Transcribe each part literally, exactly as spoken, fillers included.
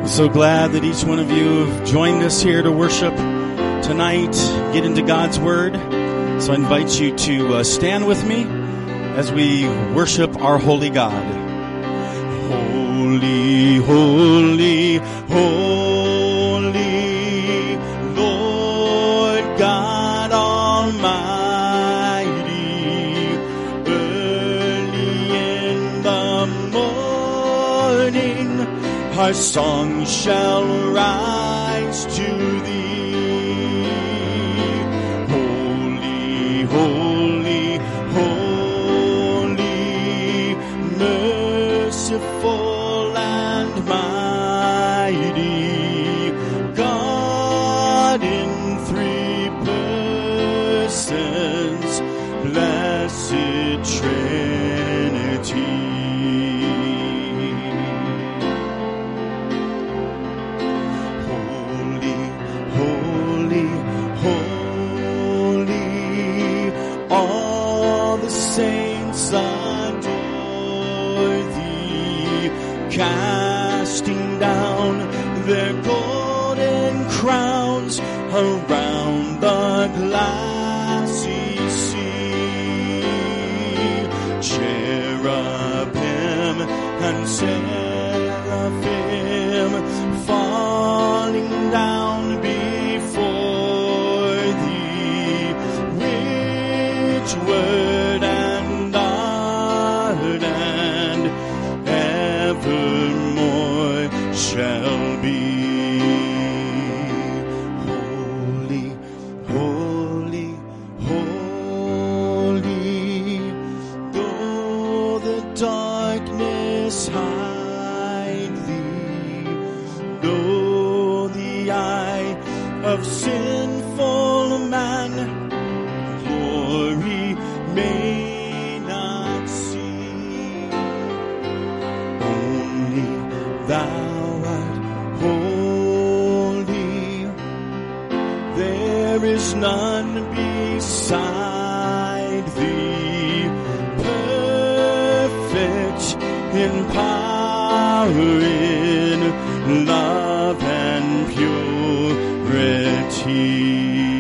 So glad that each one of you have joined us here to worship tonight, get into God's Word. So I invite you to uh, stand with me as we worship our holy God. Holy, holy, holy, Lord God Almighty. Early in the morning, our song shall rise to thee. Holy, holy, holy, merciful and mighty, God in three persons, blessed Trinity. Casting down their golden crowns around the glassy sea. Cherubim and seraphim falling down before thee, which word and art and evermore shall be. Holy, holy, holy, though the darkness hide thee, though the eye of sinful man glory may not see, only thou art holy, there is none beside thee, perfect in power, in love and purity.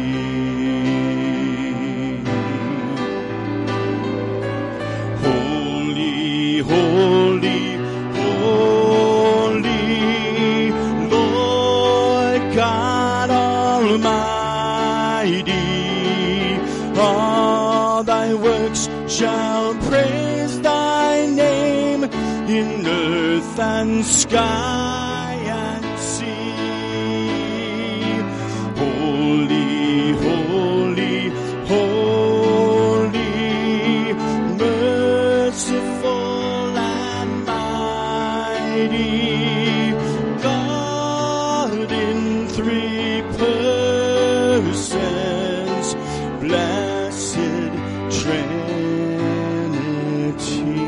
Holy, holy, holy, Lord God Almighty, all thy works shall praise thy name in earth and sky and sea. Holy, holy, holy, merciful and mighty, God in three persons, blessed Trinity.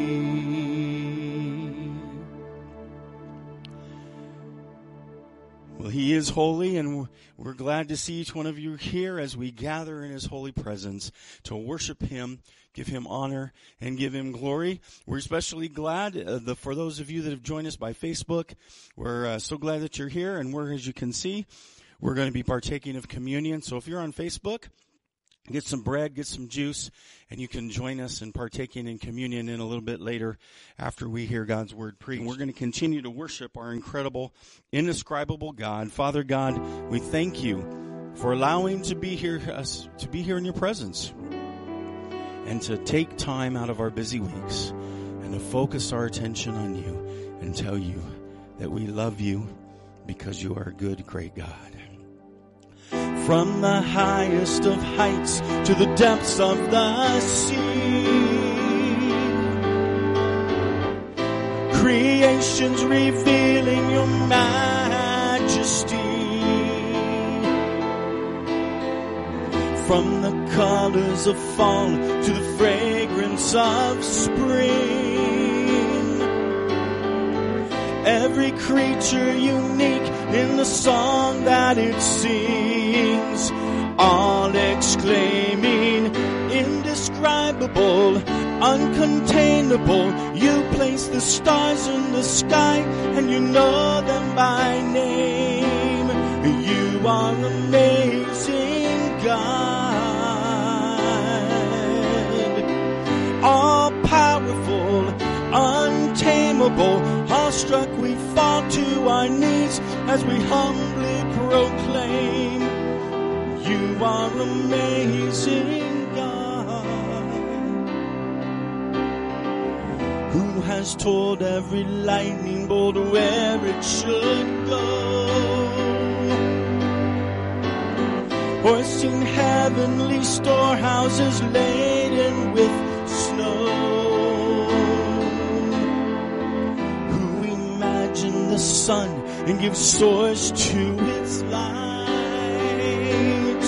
Well, He is holy, and we're glad to see each one of you here as we gather in His holy presence to worship Him, give Him honor, and give Him glory. We're especially glad uh, the, for those of you that have joined us by Facebook. We're uh, so glad that you're here, and we're, as you can see, we're going to be partaking of communion. So if you're on Facebook, get some bread, get some juice, and you can join us in partaking in communion in a little bit later after we hear God's word preached. We're going to continue to worship our incredible, indescribable God. Father God, we thank you for allowing to be here, us to be here in your presence, and to take time out of our busy weeks and to focus our attention on you and tell you that we love you because you are a good, great God. From the highest of heights to the depths of the sea, creation's revealing your majesty. From the colors of fall to the fragrance of spring, every creature unique in the song that it sings, all exclaiming, indescribable, uncontainable. You place the stars in the sky, and you know them by name. You are amazing, God. All powerful, untamable, awestruck we fall to our knees as we humbly proclaim, you are amazing, God. Who has told every lightning bolt where it should go, or seen heavenly storehouses laden with snow? Who imagined the sun and gives source to its light,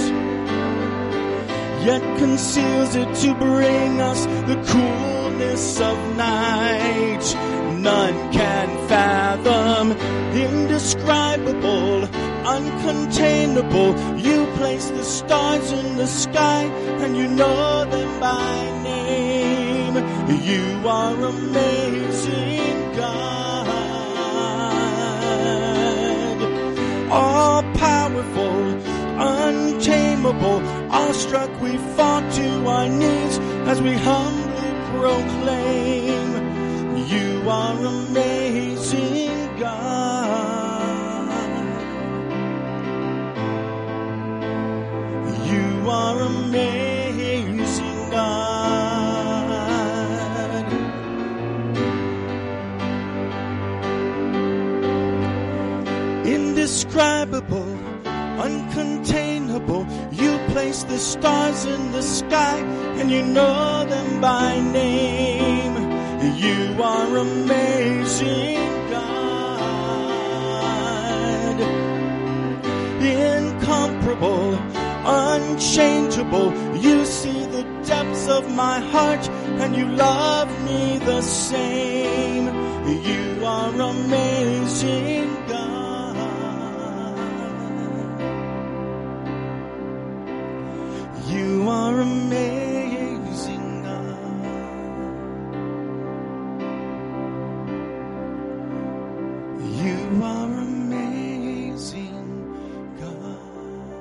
yet conceals it to bring us the coolness of night? None can fathom, indescribable, uncontainable. You place the stars in the sky and you know them by name. You are amazing, God. All powerful, untamable, awestruck we fall to our knees as we humbly proclaim, you are amazing, God. You are amazing, God. Indescribable, uncontainable, you place the stars in the sky and you know them by name. You are amazing, God. Incomparable, unchangeable, you see the depths of my heart and you love me the same. You are amazing, God. You are amazing, God. You are amazing, God.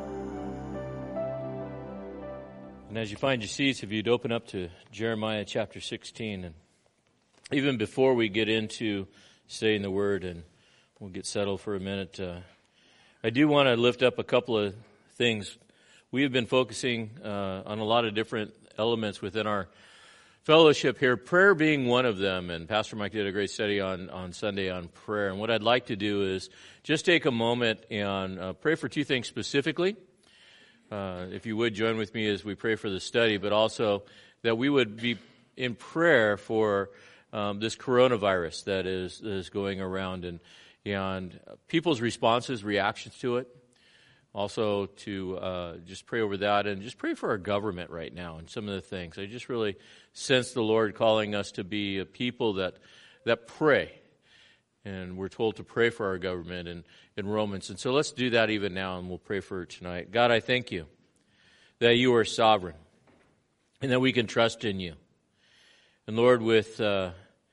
And as you find your seats, if you'd open up to Jeremiah chapter sixteen, and even before we get into saying the word, and we'll get settled for a minute, uh, I do want to lift up a couple of things. We have been focusing uh, on a lot of different elements within our fellowship here, prayer being one of them, and Pastor Mike did a great study on, on Sunday on prayer. And what I'd like to do is just take a moment and uh, pray for two things specifically. Uh, if you would join with me as we pray for the study, but also that we would be in prayer for um, this coronavirus that is, is going around, and, and people's responses, reactions to it. Also to uh, just pray over that, and just pray for our government right now and some of the things. I just really sense the Lord calling us to be a people that that pray. And we're told to pray for our government in, in Romans. And so let's do that even now, and we'll pray for it tonight. God, I thank you that you are sovereign and that we can trust in you. And Lord, with uh,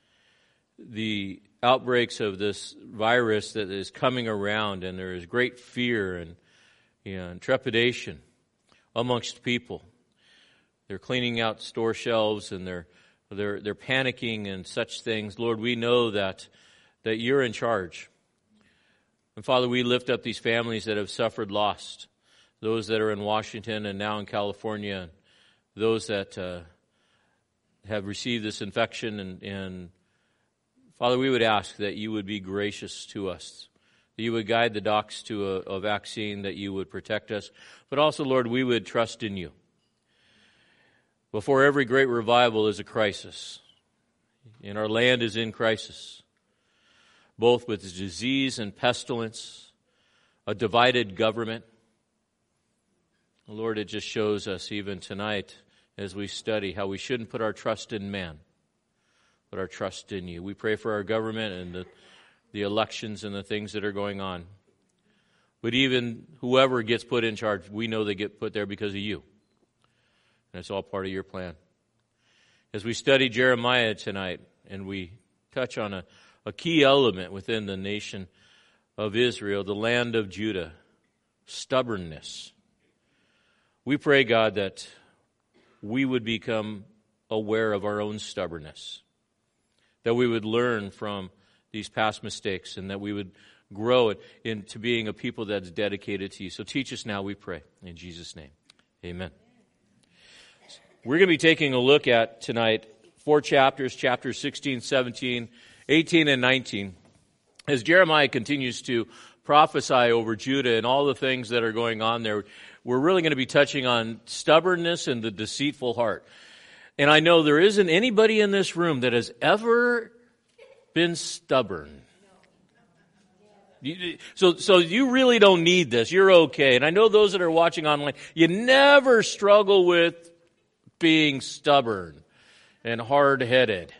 the outbreaks of this virus that is coming around, and there is great fear and and trepidation amongst people. They're cleaning out store shelves, and they're they're they're panicking and such things. Lord, we know that that you're in charge. And Father, we lift up these families that have suffered loss, those that are in Washington and now in California, those that uh, have received this infection. And, and Father, we would ask that you would be gracious to us, that you would guide the docs to a, a vaccine, that you would protect us. But also, Lord, we would trust in you. Before every great revival is a crisis, and our land is in crisis, both with disease and pestilence, a divided government. Lord, it just shows us even tonight as we study how we shouldn't put our trust in man, but our trust in you. We pray for our government and the the elections and the things that are going on. But even whoever gets put in charge, we know they get put there because of you. And it's all part of your plan. As we study Jeremiah tonight, and we touch on a, a key element within the nation of Israel, the land of Judah, stubbornness. We pray, God, that we would become aware of our own stubbornness, that we would learn from these past mistakes, and that we would grow into being a people that's dedicated to you. So teach us now, we pray. In Jesus' name, amen. We're going to be taking a look at tonight four chapters, chapters sixteen, seventeen, eighteen, and nineteen, as Jeremiah continues to prophesy over Judah and all the things that are going on there. We're really going to be touching on stubbornness and the deceitful heart. And I know there isn't anybody in this room that has ever been stubborn. You, so, so you really don't need this. You're okay. And I know those that are watching online, you never struggle with being stubborn and hard-headed.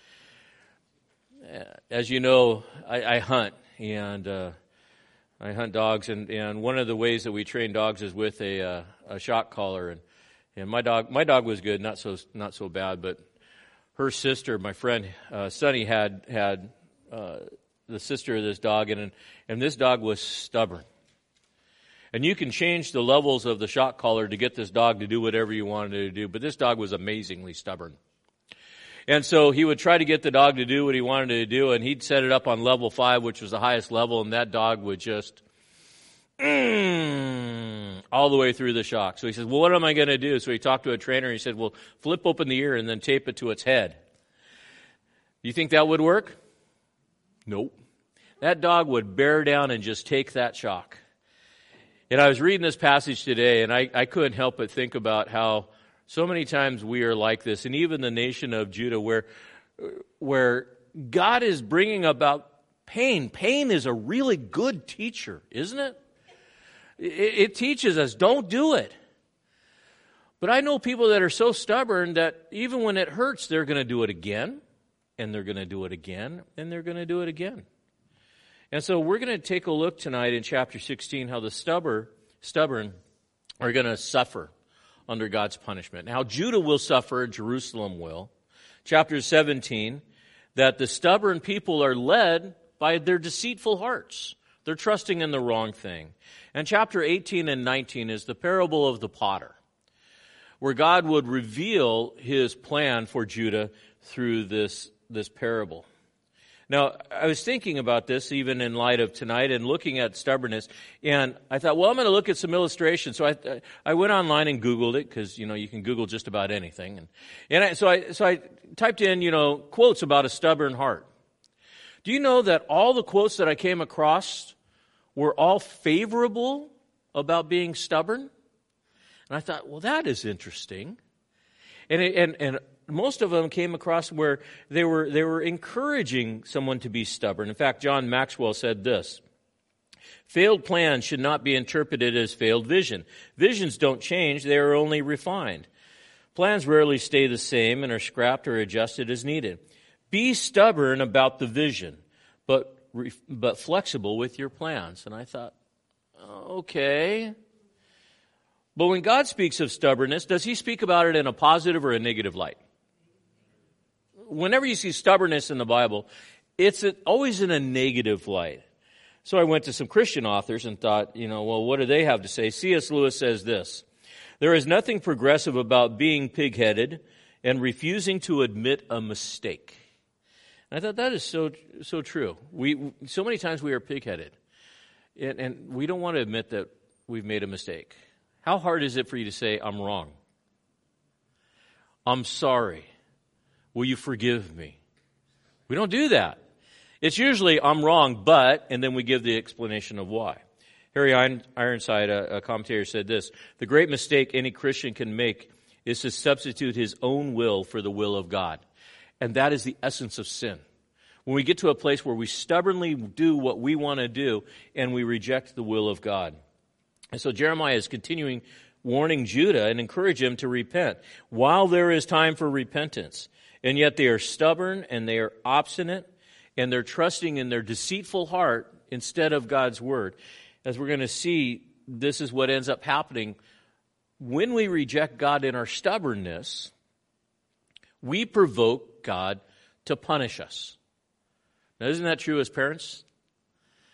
As you know, I, I hunt, and uh, I hunt dogs, and, and one of the ways that we train dogs is with a, uh, a shock collar. And, and my dog, my dog was good, not so not so bad, but her sister, my friend uh, Sonny, had had uh, the sister of this dog, and and this dog was stubborn. And you can change the levels of the shock collar to get this dog to do whatever you wanted it to do, but this dog was amazingly stubborn. And so he would try to get the dog to do what he wanted it to do, and he'd set it up on level five, which was the highest level, and that dog would just mm, all the way through the shock. So he says, well, what am I going to do? So he talked to a trainer, and he said, well, flip open the ear and then tape it to its head. You think that would work? Nope. That dog would bear down and just take that shock. And I was reading this passage today, and I, I couldn't help but think about how so many times we are like this, and even the nation of Judah, where, where God is bringing about pain. Pain is a really good teacher, isn't it? It, it teaches us, don't do it. But I know people that are so stubborn that even when it hurts, they're going to do it again, and they're going to do it again, and they're going to do it again. And so we're going to take a look tonight in chapter sixteen how the stubborn, stubborn are going to suffer under God's punishment. Now, Judah will suffer, Jerusalem will. Chapter seventeen, that the stubborn people are led by their deceitful hearts. They're trusting in the wrong thing. And chapter eighteen and nineteen is the parable of the potter, where God would reveal his plan for Judah through this, this parable. Now, I was thinking about this even in light of tonight and looking at stubbornness, and I thought, well, I'm going to look at some illustrations. So I I went online and Googled it, because, you know, you can Google just about anything. And, and I, so I so I typed in, you know, quotes about a stubborn heart. Do you know that all the quotes that I came across were all favorable about being stubborn? And I thought, well, that is interesting. And it, and and most of them came across where they were they were encouraging someone to be stubborn. In fact, John Maxwell said this: failed plans should not be interpreted as failed vision. Visions don't change, they are only refined. Plans rarely stay the same and are scrapped or adjusted as needed. Be stubborn about the vision, but but flexible with your plans. And I thought, okay. But when God speaks of stubbornness, does he speak about it in a positive or a negative light? Whenever you see stubbornness in the Bible, it's always in a negative light. So I went to some Christian authors and thought, you know, well, what do they have to say? C S Lewis says this: there is nothing progressive about being pig-headed and refusing to admit a mistake. And I thought that is so so true. We so many times we are pig-headed, and, and we don't want to admit that we've made a mistake. How hard is it for you to say, I'm wrong? I'm sorry. Will you forgive me? We don't do that. It's usually, I'm wrong, but, and then we give the explanation of why. Harry Ironside, a, a commentator, said this: the great mistake any Christian can make is to substitute his own will for the will of God. And that is the essence of sin. When we get to a place where we stubbornly do what we want to do and we reject the will of God. And so Jeremiah is continuing warning Judah and encourage him to repent while there is time for repentance. And yet they are stubborn and they are obstinate and they're trusting in their deceitful heart instead of God's word. As we're going to see, this is what ends up happening. When we reject God in our stubbornness, we provoke God to punish us. Now, isn't that true as parents?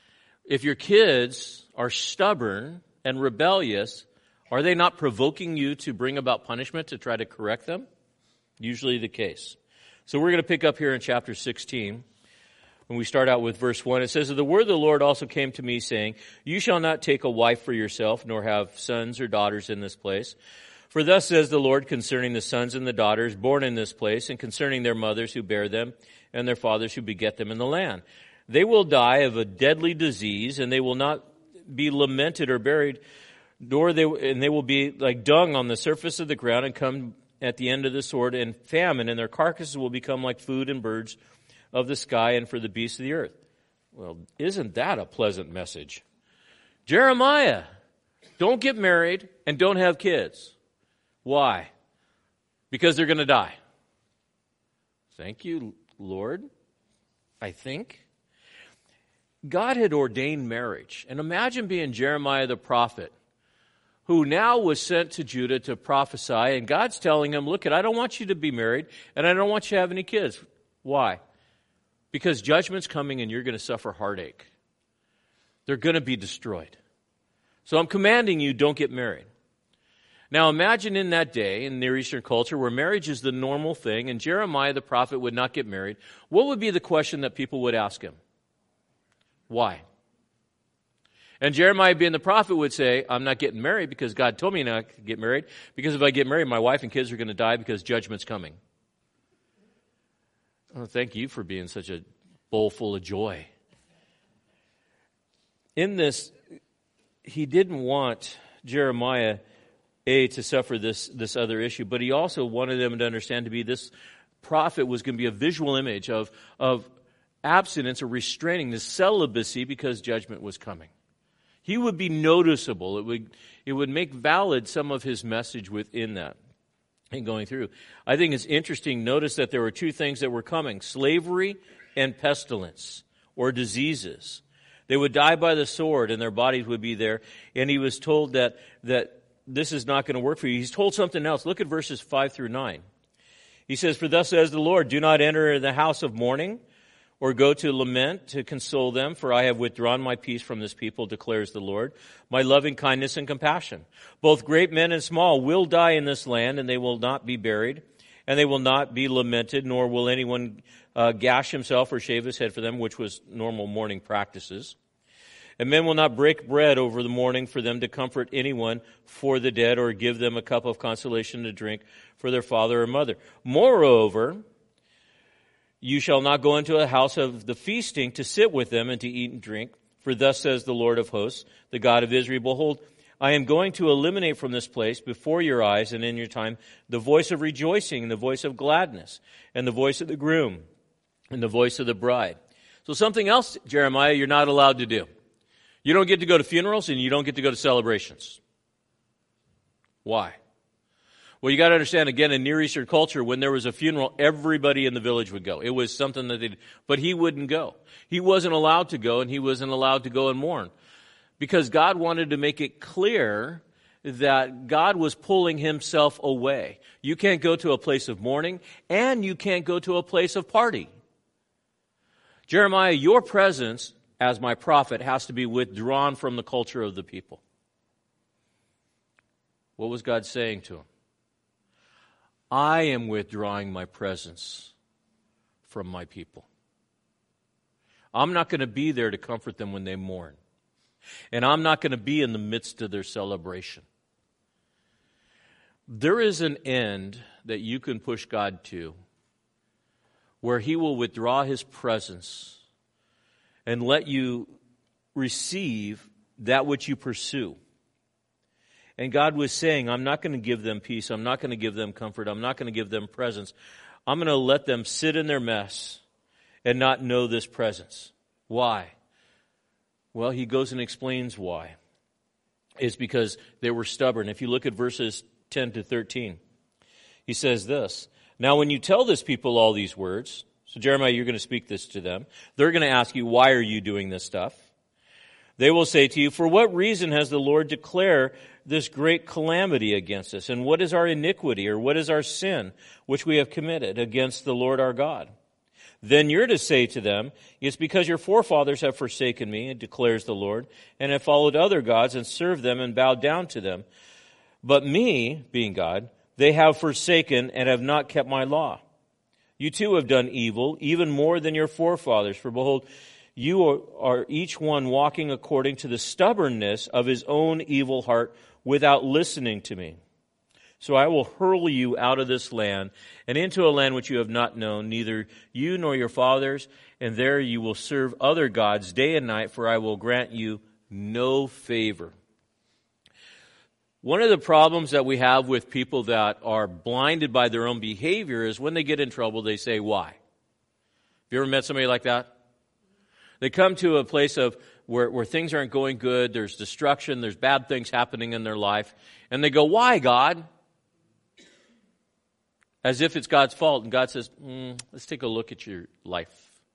if your kids are stubborn and rebellious, are they not provoking you to bring about punishment to try to correct them? Usually the case. So we're going to pick up here in chapter sixteen. When we start out with verse one, it says, "The word of the Lord also came to me, saying, You shall not take a wife for yourself, nor have sons or daughters in this place. For thus says the Lord concerning the sons and the daughters born in this place, and concerning their mothers who bear them, and their fathers who beget them in the land. They will die of a deadly disease, and they will not be lamented or buried, nor they, and they will be like dung on the surface of the ground, and come at the end of the sword and famine, and their carcasses will become like food and birds of the sky and for the beasts of the earth." Well, isn't that a pleasant message? Jeremiah, don't get married and don't have kids. Why? Because they're going to die. Thank you, Lord, I think. God had ordained marriage. And imagine being Jeremiah the prophet, who now was sent to Judah to prophesy, and God's telling him, look, I don't want you to be married, and I don't want you to have any kids. Why? Because judgment's coming and you're going to suffer heartache. They're going to be destroyed. So I'm commanding you, don't get married. Now imagine in that day, in Near Eastern culture, where marriage is the normal thing, and Jeremiah the prophet would not get married, what would be the question that people would ask him? Why? And Jeremiah, being the prophet, would say, I'm not getting married because God told me not to get married, because if I get married, my wife and kids are going to die because judgment's coming. Oh, thank you for being such a bowl full of joy. In this, he didn't want Jeremiah, A, to suffer this, this other issue, but he also wanted them to understand to be this prophet was going to be a visual image of, of abstinence or restraining, the celibacy, because judgment was coming. He would be noticeable. It would, it would make valid some of his message within that. And going through. I think it's interesting, notice that there were two things that were coming, slavery and pestilence, or diseases. They would die by the sword and their bodies would be there. And he was told that, that this is not going to work for you. He's told something else. Look at verses five through nine. He says, "For thus says the Lord, do not enter the house of mourning, or go to lament to console them, for I have withdrawn my peace from this people, declares the Lord, my loving kindness and compassion. Both great men and small will die in this land, and they will not be buried, and they will not be lamented, nor will anyone uh, gash himself or shave his head for them," which was normal mourning practices. "And men will not break bread over the mourning for them to comfort anyone for the dead, or give them a cup of consolation to drink for their father or mother. Moreover, you shall not go into a house of the feasting to sit with them and to eat and drink. For thus says the Lord of hosts, the God of Israel, behold, I am going to eliminate from this place before your eyes and in your time the voice of rejoicing and the voice of gladness and the voice of the groom and the voice of the bride." So something else, Jeremiah, you're not allowed to do. You don't get to go to funerals and you don't get to go to celebrations. Why? Well, you got to understand, again, in Near Eastern culture, when there was a funeral, everybody in the village would go. It was something that they did. But he wouldn't go. He wasn't allowed to go, and he wasn't allowed to go and mourn. Because God wanted to make it clear that God was pulling himself away. You can't go to a place of mourning, and you can't go to a place of party. Jeremiah, your presence as my prophet has to be withdrawn from the culture of the people. What was God saying to him? I am withdrawing my presence from my people. I'm not going to be there to comfort them when they mourn. And I'm not going to be in the midst of their celebration. There is an end that you can push God to where he will withdraw his presence and let you receive that which you pursue. And God was saying, I'm not going to give them peace. I'm not going to give them comfort. I'm not going to give them presence. I'm going to let them sit in their mess and not know this presence. Why? Well, he goes and explains why. It's because they were stubborn. If you look at verses ten to thirteen, he says this, "Now when you tell this people all these words," so Jeremiah, you're going to speak this to them. They're going to ask you, why are you doing this stuff? "They will say to you, for what reason has the Lord declared this great calamity against us? And what is our iniquity, or what is our sin, which we have committed against the Lord our God? Then you're to say to them, it's because your forefathers have forsaken me, declares the Lord, and have followed other gods and served them and bowed down to them. But me, being God, they have forsaken and have not kept my law. You too have done evil, even more than your forefathers. For behold, you are, are each one walking according to the stubbornness of his own evil heart without listening to me. So I will hurl you out of this land and into a land which you have not known, neither you nor your fathers, and there you will serve other gods day and night, for I will grant you no favor. One of the problems that we have with people that are blinded by their own behavior is when they get in trouble, they say, why? Have you ever met somebody like that? They come to a place of where, where things aren't going good, there's destruction, there's bad things happening in their life, and they go, why, God? As if it's God's fault. And God says, mm, let's take a look at your life.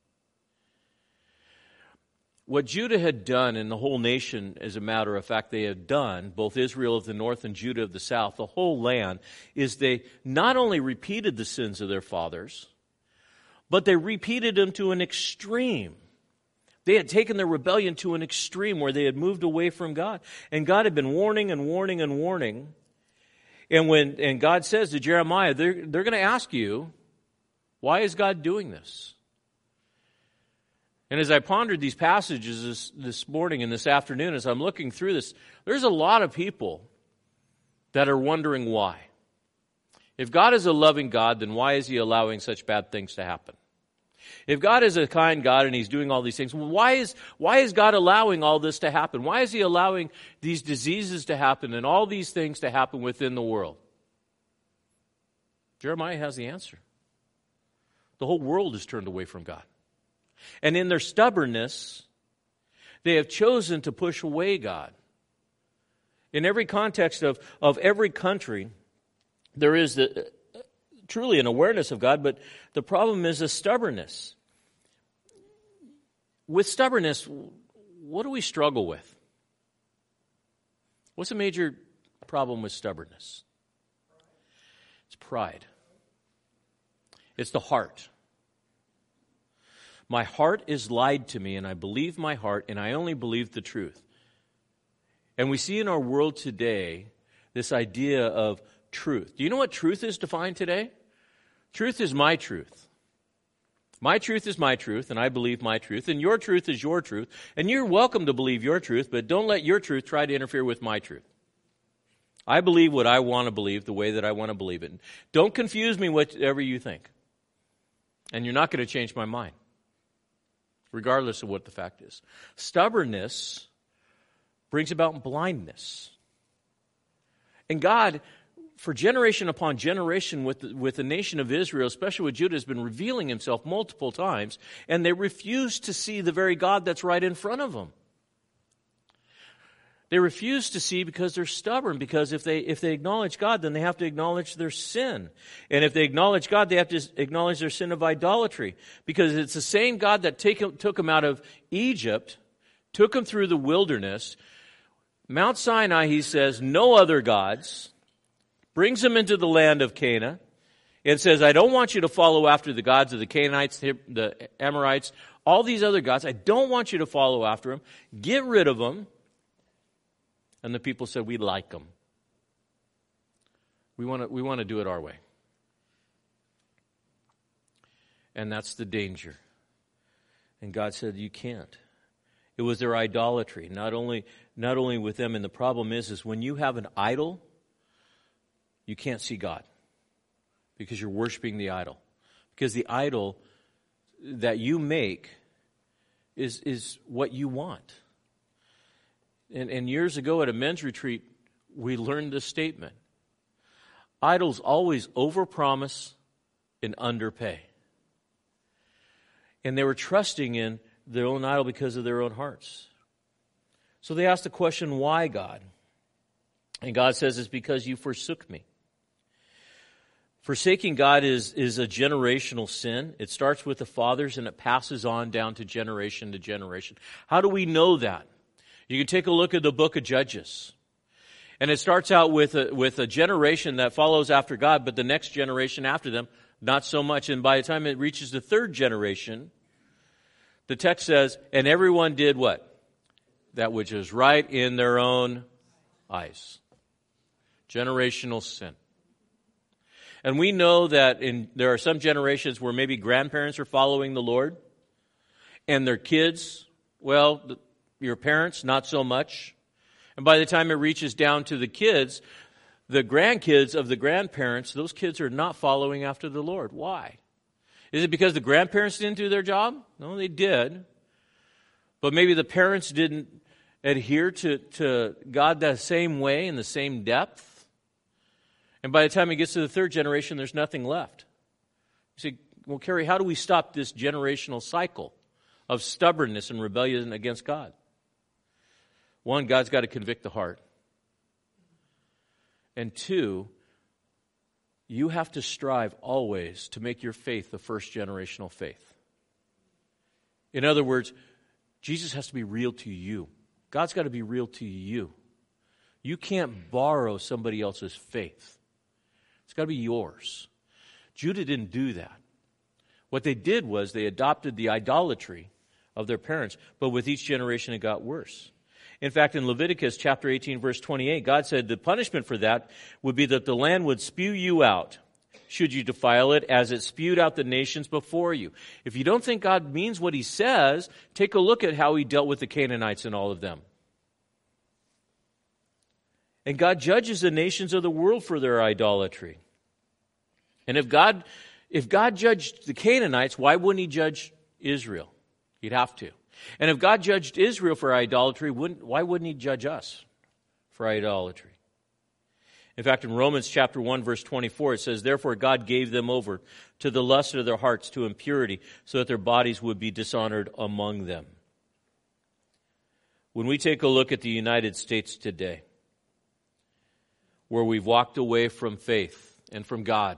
What Judah had done, and the whole nation, as a matter of fact, they had done, both Israel of the north and Judah of the south, the whole land, is they not only repeated the sins of their fathers, but they repeated them to an extreme. They had taken their rebellion to an extreme where they had moved away from God. And God had been warning and warning and warning. And when and God says to Jeremiah, they're, they're going to ask you, why is God doing this? And as I pondered these passages this, this morning and this afternoon, as I'm looking through this, there's a lot of people that are wondering why. If God is a loving God, then why is He allowing such bad things to happen? If God is a kind God and He's doing all these things, why is, why is God allowing all this to happen? Why is He allowing these diseases to happen and all these things to happen within the world? Jeremiah has the answer. The whole world is turned away from God. And in their stubbornness, they have chosen to push away God. In every context of, of every country, there is the, truly an awareness of God, but the problem is a stubbornness. With stubbornness, what do we struggle with? What's a major problem with stubbornness? It's pride. It's the heart. My heart is lied to me, and I believe my heart, and I only believe the truth. And we see in our world today this idea of truth. Do you know what truth is defined today? Truth is my truth. My truth is my truth, and I believe my truth, and your truth is your truth, and you're welcome to believe your truth, but don't let your truth try to interfere with my truth. I believe what I want to believe the way that I want to believe it. Don't confuse me whatever you think. And you're not going to change my mind, regardless of what the fact is. Stubbornness brings about blindness. And God, for generation upon generation with the, with the nation of Israel, especially with Judah, has been revealing Himself multiple times, and they refuse to see the very God that's right in front of them. They refuse to see because they're stubborn, because if they if they acknowledge God, then they have to acknowledge their sin. And if they acknowledge God, they have to acknowledge their sin of idolatry, because it's the same God that take, took them out of Egypt, took them through the wilderness. Mount Sinai, He says, no other gods. Brings them into the land of Canaan and says, I don't want you to follow after the gods of the Canaanites, the Amorites, all these other gods. I don't want you to follow after them. Get rid of them. And the people said, we like them. We want to, we want to do it our way. And that's the danger. And God said, you can't. It was their idolatry, not only, not only with them. And the problem is, is when you have an idol, you can't see God because you're worshiping the idol. Because the idol that you make is, is what you want. And, and years ago at a men's retreat, we learned this statement. Idols always overpromise and underpay. And they were trusting in their own idol because of their own hearts. So they asked the question, why, God? And God says, it's because you forsook me. Forsaking God is, is a generational sin. It starts with the fathers and it passes on down to generation to generation. How do we know that? You can take a look at the book of Judges. And it starts out with a, with a generation that follows after God, but the next generation after them not so much. And by the time it reaches the third generation, the text says, and everyone did what? That which is right in their own eyes. Generational sin. And we know that in there are some generations where maybe grandparents are following the Lord, and their kids, well, your parents, not so much. And by the time it reaches down to the kids, the grandkids of the grandparents, those kids are not following after the Lord. Why? Is it because the grandparents didn't do their job? No, they did. But maybe the parents didn't adhere to, to God the same way, in the same depth. And by the time it gets to the third generation, there's nothing left. You say, well, Kerry, how do we stop this generational cycle of stubbornness and rebellion against God? One, God's got to convict the heart. And two, you have to strive always to make your faith the first generational faith. In other words, Jesus has to be real to you. God's got to be real to you. You can't borrow somebody else's faith. It's got to be yours. Judah didn't do that. What they did was they adopted the idolatry of their parents, but with each generation it got worse. In fact, in Leviticus chapter eighteen, verse twenty-eight, God said the punishment for that would be that the land would spew you out, should you defile it, as it spewed out the nations before you. If you don't think God means what he says, take a look at how he dealt with the Canaanites and all of them. And God judges the nations of the world for their idolatry. And if God, if God judged the Canaanites, why wouldn't he judge Israel? He'd have to. And if God judged Israel for idolatry, wouldn't, why wouldn't he judge us for idolatry? In fact, in Romans chapter one, verse twenty-four, it says, therefore God gave them over to the lust of their hearts, to impurity, so that their bodies would be dishonored among them. When we take a look at the United States today, where we've walked away from faith and from God,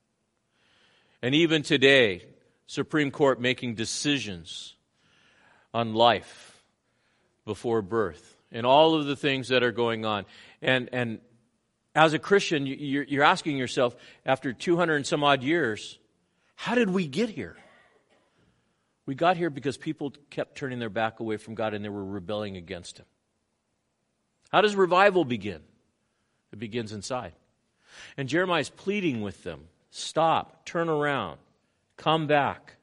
and even today, Supreme Court making decisions on life before birth, and all of the things that are going on. And and as a Christian, you're, you're asking yourself, after two hundred and some odd years, how did we get here? We got here because people kept turning their back away from God and they were rebelling against him. How does revival begin? It begins inside. And Jeremiah is pleading with them, stop, turn around, come back.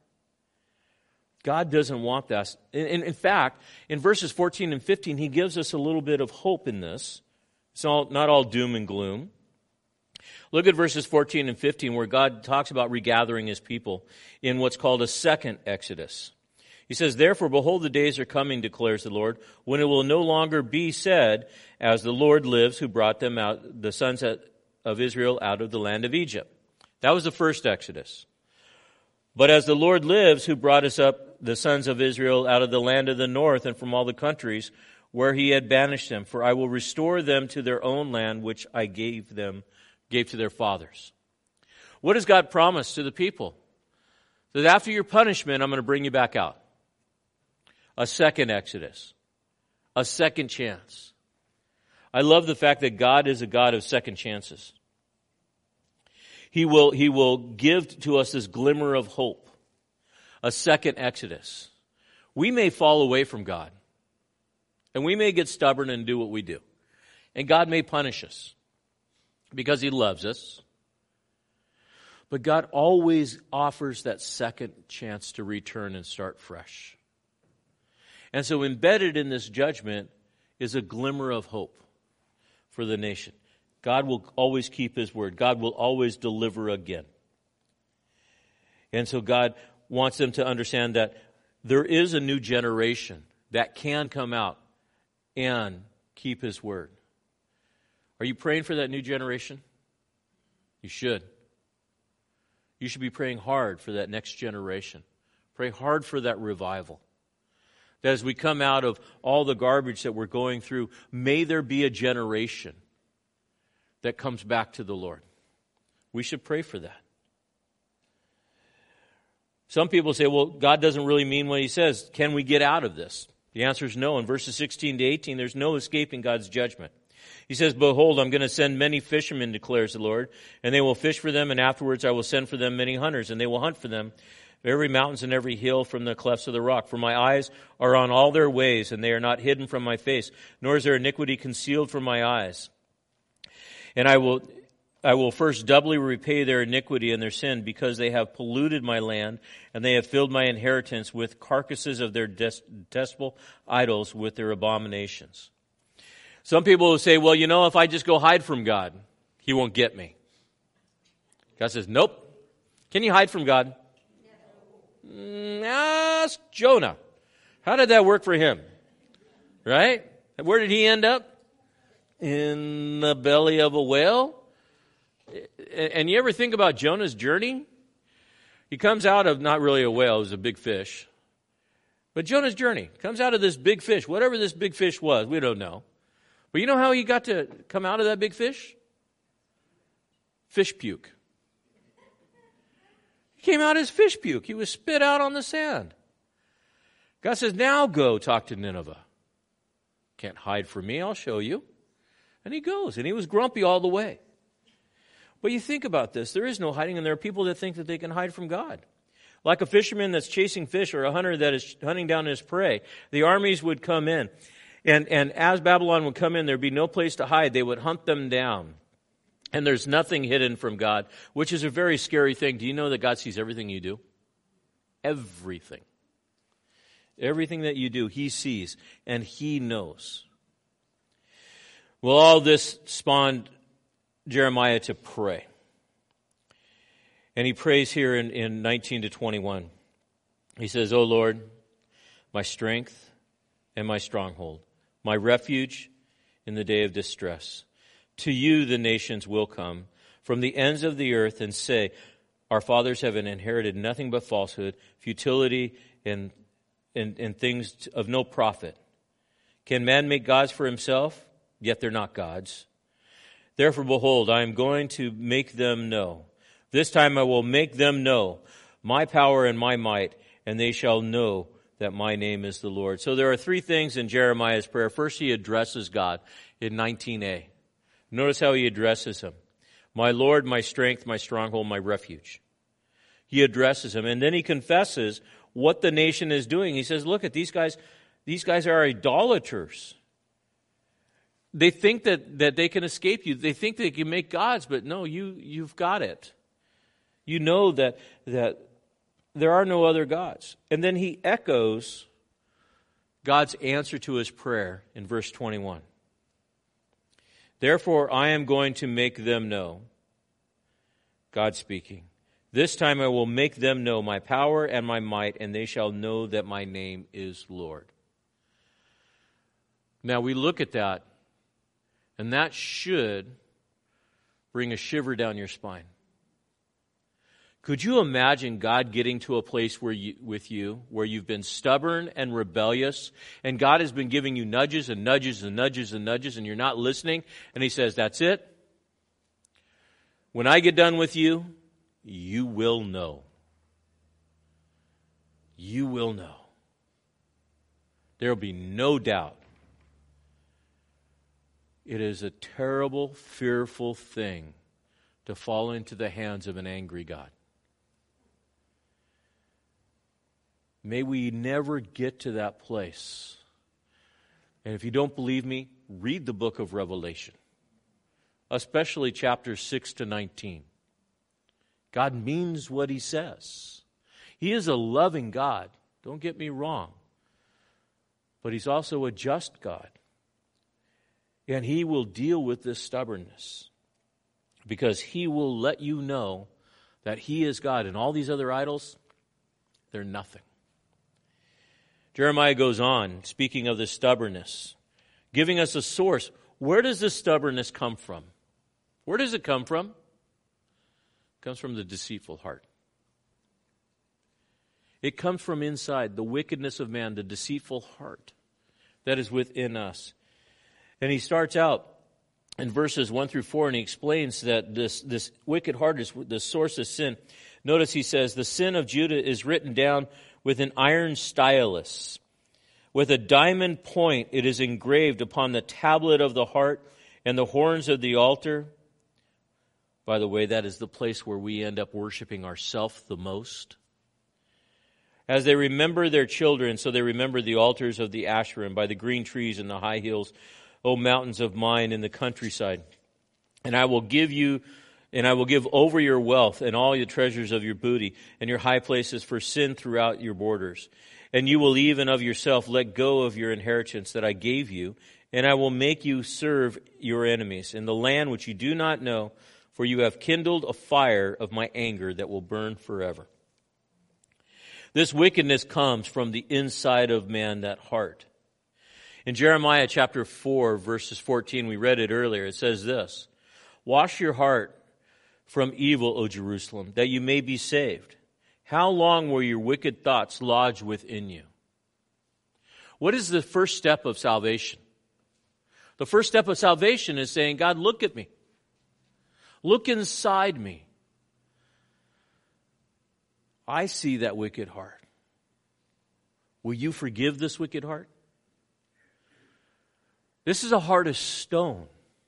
God doesn't want that. In, in fact, in verses fourteen and fifteen, he gives us a little bit of hope in this. It's all, not all doom and gloom. Look at verses fourteen and fifteen, where God talks about regathering his people in what's called a second Exodus. He says, therefore, behold, the days are coming, declares the Lord, when it will no longer be said, as the Lord lives, who brought them out, the sons of Israel, out of the land of Egypt. That was the first Exodus. But as the Lord lives, who brought us up, the sons of Israel, out of the land of the north and from all the countries where he had banished them, for I will restore them to their own land, which I gave them, gave to their fathers. What does God promise to the people? That after your punishment, I'm going to bring you back out. A second Exodus. A second chance. I love the fact that God is a God of second chances. He will, he will give to us this glimmer of hope. A second Exodus. We may fall away from God. And we may get stubborn and do what we do. And God may punish us. Because he loves us. But God always offers that second chance to return and start fresh. And so embedded in this judgment is a glimmer of hope for the nation. God will always keep his word. God will always deliver again. And so God wants them to understand that there is a new generation that can come out and keep his word. Are you praying for that new generation? You should. You should be praying hard for that next generation. Pray hard for that revival. That as we come out of all the garbage that we're going through, may there be a generation that comes back to the Lord. We should pray for that. Some people say, well, God doesn't really mean what he says. Can we get out of this? The answer is no. In verses sixteen to eighteen, there's no escaping God's judgment. He says, behold, I'm going to send many fishermen, declares the Lord, and they will fish for them, and afterwards I will send for them many hunters, and they will hunt for them every mountains and every hill from the clefts of the rock. For my eyes are on all their ways, and they are not hidden from my face, nor is their iniquity concealed from my eyes. And I will I will first doubly repay their iniquity and their sin, because they have polluted my land, and they have filled my inheritance with carcasses of their detestable idols, with their abominations. Some people will say, well, you know, if I just go hide from God, He won't get me. God says, nope. Can you hide from God? No. Ask Jonah. How did that work for him? Right? Where did he end up? In the belly of a whale? And you ever think about Jonah's journey? He comes out of not really a whale, it was a big fish. But Jonah's journey comes out of this big fish, whatever this big fish was, we don't know. But you know how he got to come out of that big fish? Fish puke. He came out as fish puke. He was spit out on the sand. God says, now go talk to Nineveh. Can't hide from me, I'll show you. And he goes, and he was grumpy all the way. But you think about this, there is no hiding, and there are people that think that they can hide from God. Like a fisherman that's chasing fish, or a hunter that is hunting down his prey, the armies would come in. And, and as Babylon would come in, there'd be no place to hide. They would hunt them down. And there's nothing hidden from God, which is a very scary thing. Do you know that God sees everything you do? Everything. Everything that you do, He sees, and He knows. Well, all this spawned Jeremiah to pray. And he prays here in, in nineteen to twenty-one. He says, O Lord, my strength and my stronghold, my refuge in the day of distress. To you the nations will come from the ends of the earth and say, our fathers have inherited nothing but falsehood, futility, and, and, and things of no profit. Can man make gods for himself? Yet they're not gods. Therefore, behold, I am going to make them know. This time I will make them know my power and my might, and they shall know that my name is the Lord. So there are three things in Jeremiah's prayer. First, he addresses God in nineteen a. Notice how he addresses him. My Lord, my strength, my stronghold, my refuge. He addresses him. And then he confesses what the nation is doing. He says, look at these guys. These guys are idolaters. They think that, that they can escape you. They think they can make gods, but no, you, you've got it. You know that, that there are no other gods. And then he echoes God's answer to his prayer in verse twenty-one. Therefore, I am going to make them know, God speaking, this time I will make them know my power and my might, and they shall know that my name is Lord. Now we look at that, and that should bring a shiver down your spine. Could you imagine God getting to a place where you, with you where you've been stubborn and rebellious, and God has been giving you nudges and nudges and nudges and nudges, and you're not listening, and He says, that's it. When I get done with you, you will know. You will know. There will be no doubt. It is a terrible, fearful thing to fall into the hands of an angry God. May we never get to that place. And if you don't believe me, read the book of Revelation, especially chapters six to nineteen. God means what He says. He is a loving God, don't get me wrong. But He's also a just God. And He will deal with this stubbornness, because He will let you know that He is God, and all these other idols, they're nothing. Jeremiah goes on, speaking of this stubbornness, giving us a source. Where does this stubbornness come from? Where does it come from? It comes from the deceitful heart. It comes from inside, the wickedness of man, the deceitful heart that is within us. And he starts out in verses one through four, and he explains that this, this wicked heart is the source of sin. Notice he says, the sin of Judah is written down with an iron stylus. With a diamond point it is engraved upon the tablet of the heart, and the horns of the altar. By the way, that is the place where we end up worshiping ourselves the most. As they remember their children, so they remember the altars of the Asherah, by the green trees and the high hills, O mountains of mine in the countryside. And I will give you, and I will give over your wealth and all your treasures of your booty and your high places for sin throughout your borders. And you will even of yourself let go of your inheritance that I gave you, and I will make you serve your enemies in the land which you do not know, for you have kindled a fire of my anger that will burn forever. This wickedness comes from the inside of man, that heart. In Jeremiah chapter four, verses fourteen, we read it earlier, it says this, wash your heart from evil, O Jerusalem, that you may be saved. How long will your wicked thoughts lodge within you? What is the first step of salvation? The first step of salvation is saying, God, look at me. Look inside me. I see that wicked heart. Will you forgive this wicked heart? This is a heart of stone.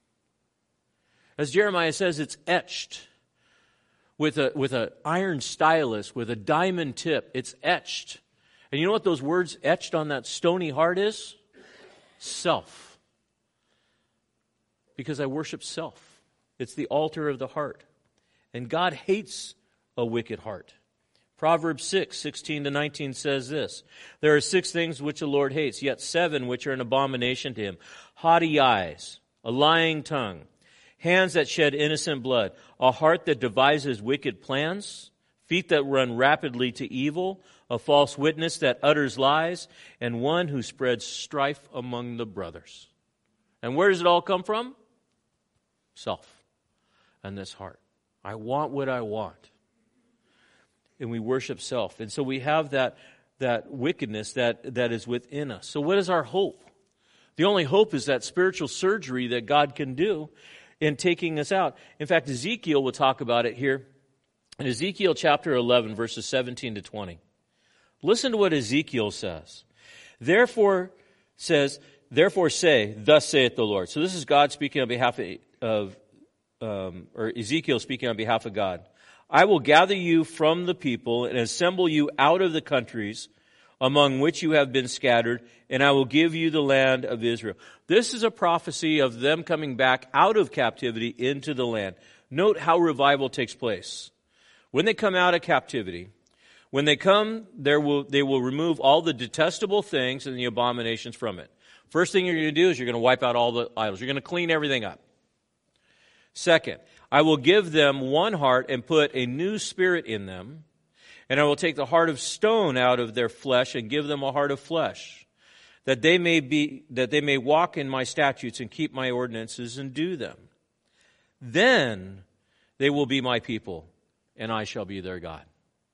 As Jeremiah says, it's etched with a with an iron stylus, with a diamond tip. It's etched. And you know what those words etched on that stony heart is? Self. Because I worship self. It's the altar of the heart. And God hates a wicked heart. Proverbs six, sixteen to nineteen says this, there are six things which the Lord hates, yet seven which are an abomination to him. Haughty eyes, a lying tongue, hands that shed innocent blood, a heart that devises wicked plans, feet that run rapidly to evil, a false witness that utters lies, and one who spreads strife among the brothers. And where does it all come from? Self and this heart. I want what I want. And we worship self. And so we have that, that wickedness that, that is within us. So what is our hope? The only hope is that spiritual surgery that God can do in taking us out. In fact, Ezekiel will talk about it here in Ezekiel chapter eleven, verses seventeen to twenty. Listen to what Ezekiel says. Therefore says, therefore say, thus saith the Lord. So this is God speaking on behalf of, of um, or Ezekiel speaking on behalf of God. I will gather you from the people and assemble you out of the countries among which you have been scattered, and I will give you the land of Israel. This is a prophecy of them coming back out of captivity into the land. Note how revival takes place. When they come out of captivity, when they come, there will, they will remove all the detestable things and the abominations from it. First thing you're going to do is you're going to wipe out all the idols. You're going to clean everything up. Second, I will give them one heart and put a new spirit in them, and I will take the heart of stone out of their flesh and give them a heart of flesh, that they may be that they may walk in my statutes and keep my ordinances and do them. Then they will be my people, and I shall be their God.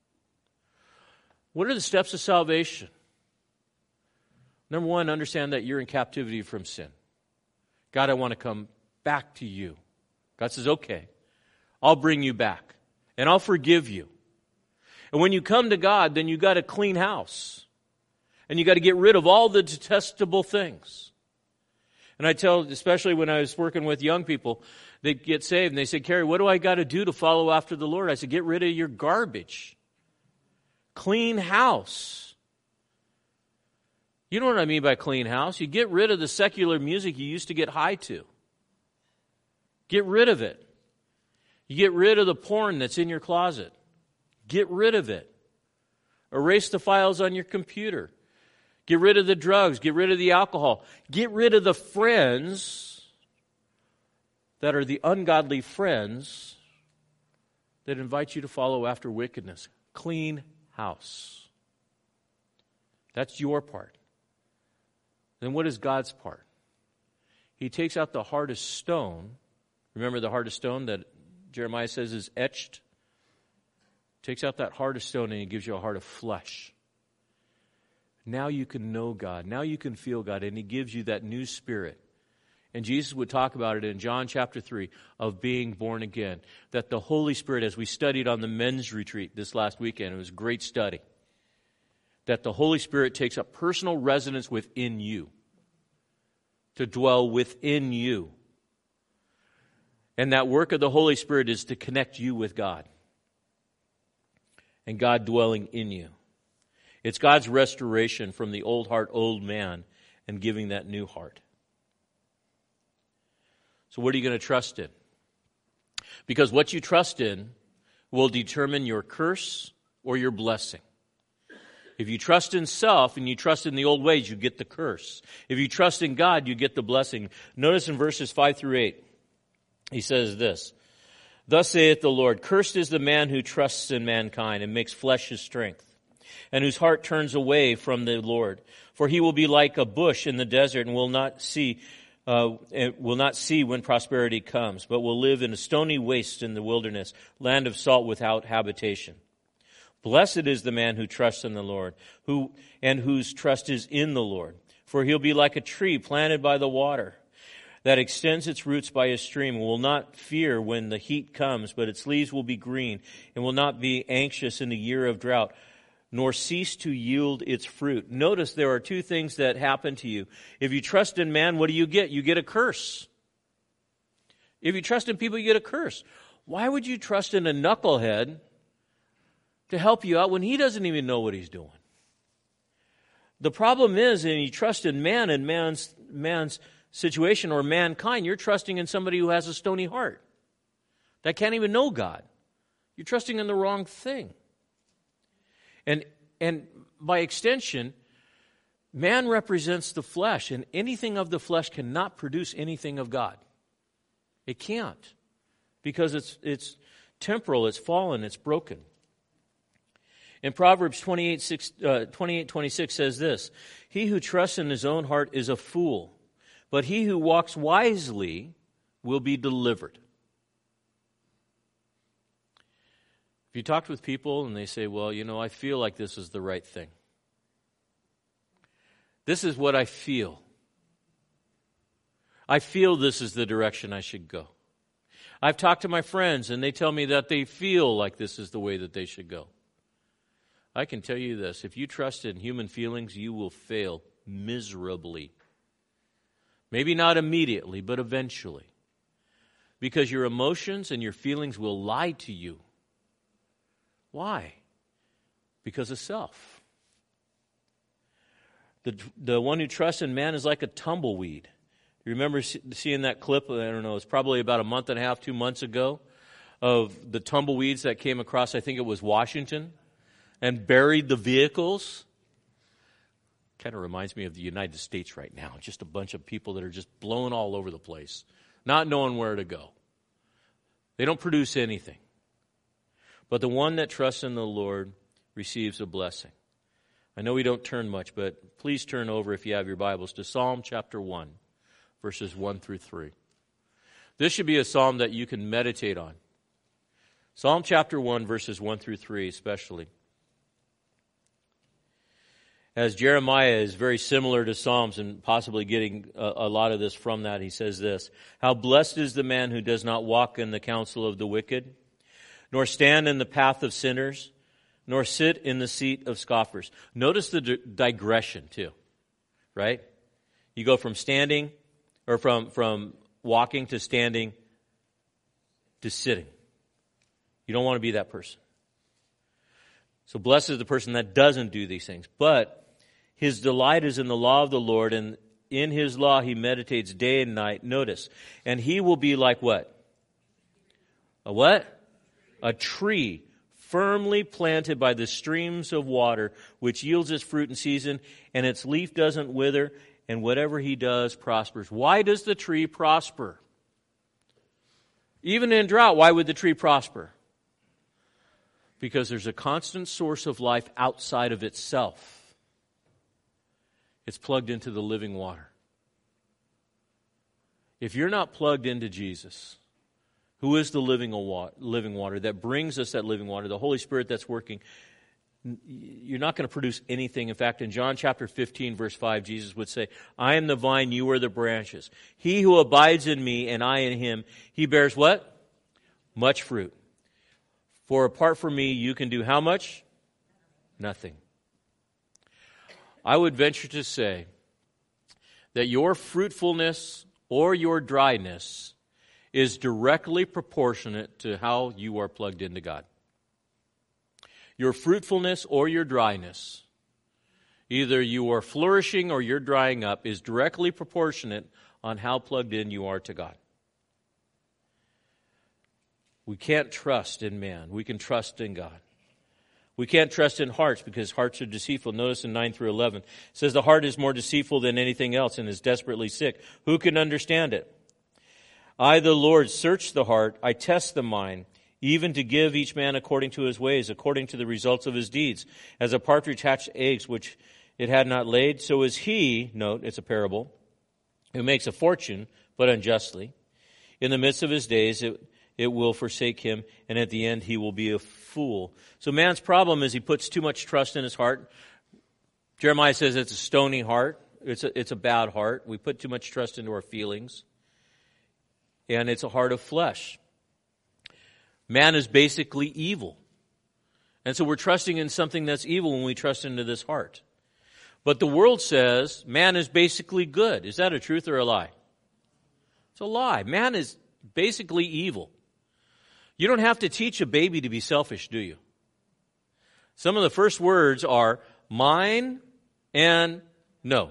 What are the steps of salvation? Number one, understand that you're in captivity from sin. God, I want to come back to you. God says, okay, I'll bring you back, and I'll forgive you. And when you come to God, then you got a clean house. And you got to get rid of all the detestable things. And I tell, especially when I was working with young people, they get saved, and they say, Kerry, what do I got to do to follow after the Lord? I said, get rid of your garbage. Clean house. You know what I mean by clean house? You get rid of the secular music you used to get high to. Get rid of it. You get rid of the porn that's in your closet. Get rid of it. Erase the files on your computer. Get rid of the drugs. Get rid of the alcohol. Get rid of the friends that are the ungodly friends that invite you to follow after wickedness. Clean house. That's your part. Then what is God's part? He takes out the heart of stone. Remember the heart of stone that Jeremiah says is etched? Takes out that heart of stone and he gives you a heart of flesh. Now you can know God. Now you can feel God. And he gives you that new spirit. And Jesus would talk about it in John chapter three of being born again. That the Holy Spirit, as we studied on the men's retreat this last weekend, it was a great study. That the Holy Spirit takes up personal residence within you. To dwell within you. And that work of the Holy Spirit is to connect you with God and God dwelling in you. It's God's restoration from the old heart, old man, and giving that new heart. So what are you going to trust in? Because what you trust in will determine your curse or your blessing. If you trust in self and you trust in the old ways, you get the curse. If you trust in God, you get the blessing. Notice in verses five through eight, he says this, "Thus saith the Lord, cursed is the man who trusts in mankind and makes flesh his strength, and whose heart turns away from the Lord. For he will be like a bush in the desert and will not see uh, will not see when prosperity comes, but will live in a stony waste in the wilderness, land of salt without habitation. Blessed is the man who trusts in the Lord, who and whose trust is in the Lord. For he'll be like a tree planted by the water, that extends its roots by a stream, and will not fear when the heat comes, but its leaves will be green, and will not be anxious in the year of drought, nor cease to yield its fruit." Notice there are two things that happen to you. If you trust in man, what do you get? You get a curse. If you trust in people, you get a curse. Why would you trust in a knucklehead to help you out when he doesn't even know what he's doing? The problem is, and you trust in man and man's man's situation or mankind, you're trusting in somebody who has a stony heart that can't even know God. You're trusting in the wrong thing. And and by extension, man represents the flesh, and anything of the flesh cannot produce anything of God. It can't, because it's it's temporal, it's fallen, it's broken. In Proverbs twenty-eight, six, uh, twenty-eight twenty-six says this, "He who trusts in his own heart is a fool, but he who walks wisely will be delivered." If you talked with people and they say, "Well, you know, I feel like this is the right thing. This is what I feel. I feel this is the direction I should go." I've talked to my friends and they tell me that they feel like this is the way that they should go. I can tell you this, if you trust in human feelings, you will fail miserably. Maybe not immediately, but eventually. Because your emotions and your feelings will lie to you. Why? Because of self. The, the one who trusts in man is like a tumbleweed. You remember seeing that clip, I don't know, it's probably about a month and a half, two months ago, of the tumbleweeds that came across, I think it was Washington, and buried the vehicles. Kind of reminds me of the United States right now. Just a bunch of people that are just blown all over the place, not knowing where to go. They don't produce anything. But the one that trusts in the Lord receives a blessing. I know we don't turn much, but please turn over, if you have your Bibles, to Psalm chapter one, verses one through three. This should be a psalm that you can meditate on. Psalm chapter one, verses one through three especially. As Jeremiah is very similar to Psalms and possibly getting a, a lot of this from that, he says this, "How blessed is the man who does not walk in the counsel of the wicked, nor stand in the path of sinners, nor sit in the seat of scoffers." Notice the di- digression too, right? You go from standing, or from, from walking to standing to sitting. You don't want to be that person. So blessed is the person that doesn't do these things. But his delight is in the law of the Lord, and in his law he meditates day and night. Notice, and he will be like what? A what? A tree firmly planted by the streams of water, which yields its fruit in season, and its leaf doesn't wither, and whatever he does prospers. Why does the tree prosper? Even in drought, why would the tree prosper? Because there's a constant source of life outside of itself. It's plugged into the living water. If you're not plugged into Jesus, who is the living living water that brings us that living water, the Holy Spirit that's working, you're not going to produce anything. In fact, in John chapter fifteen, verse five, Jesus would say, "I am the vine, you are the branches. He who abides in me and I in him, he bears" what? Much fruit. "For apart from me, you can do" how much? Nothing. I would venture to say that your fruitfulness or your dryness is directly proportionate to how you are plugged into God. Your fruitfulness or your dryness, either you are flourishing or you're drying up, is directly proportionate on how plugged in you are to God. We can't trust in man. We can trust in God. We can't trust in hearts because hearts are deceitful. Notice in nine through eleven, it says the heart is more deceitful than anything else and is desperately sick. Who can understand it? I, the Lord, search the heart. I test the mind, even to give each man according to his ways, according to the results of his deeds. As a partridge hatched eggs which it had not laid, so is he, note, it's a parable, who makes a fortune, but unjustly. In the midst of his days, it, it will forsake him, and at the end he will be a fool. So man's problem is he puts too much trust in his heart. Jeremiah says it's a stony heart. It's a, it's a bad heart. We put too much trust into our feelings. And it's a heart of flesh. Man is basically evil. And so we're trusting in something that's evil when we trust into this heart. But the world says man is basically good. Is that a truth or a lie? It's a lie. Man is basically evil. You don't have to teach a baby to be selfish, do you? Some of the first words are mine and no.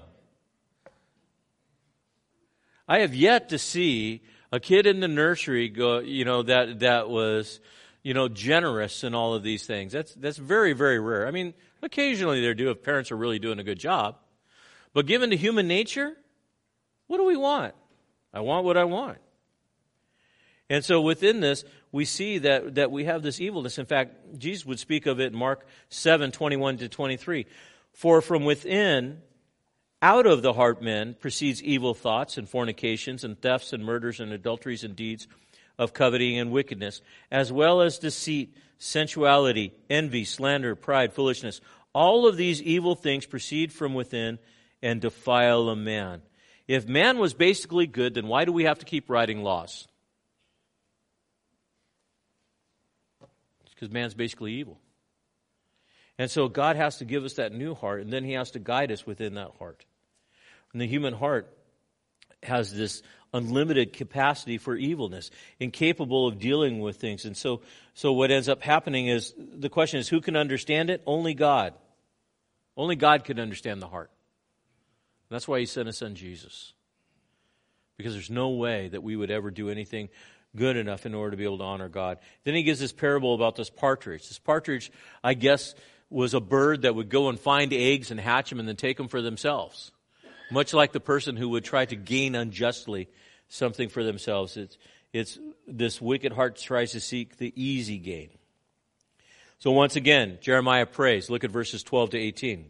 I have yet to see a kid in the nursery go, you know, that that was, you know, generous in all of these things. That's that's very, very rare. I mean, occasionally they do if parents are really doing a good job. But given to human nature, what do we want? I want what I want. And so within this, we see that, that we have this evilness. In fact, Jesus would speak of it in Mark seven, twenty-one to twenty-three. For from within, out of the heart men, proceeds evil thoughts and fornications and thefts and murders and adulteries and deeds of coveting and wickedness, as well as deceit, sensuality, envy, slander, pride, foolishness. All of these evil things proceed from within and defile a man. If man was basically good, then why do we have to keep writing laws? It's because man's basically evil. And so God has to give us that new heart, and then he has to guide us within that heart. And the human heart has this unlimited capacity for evilness, incapable of dealing with things. And so, so what ends up happening is, the question is, who can understand it? Only God. Only God can understand the heart. And that's why he sent his son Jesus. Because there's no way that we would ever do anything good enough in order to be able to honor God. Then he gives this parable about this partridge. This partridge, I guess, was a bird that would go and find eggs and hatch them and then take them for themselves. Much like the person who would try to gain unjustly something for themselves. It's, it's this wicked heart tries to seek the easy gain. So once again, Jeremiah prays. Look at verses twelve to eighteen.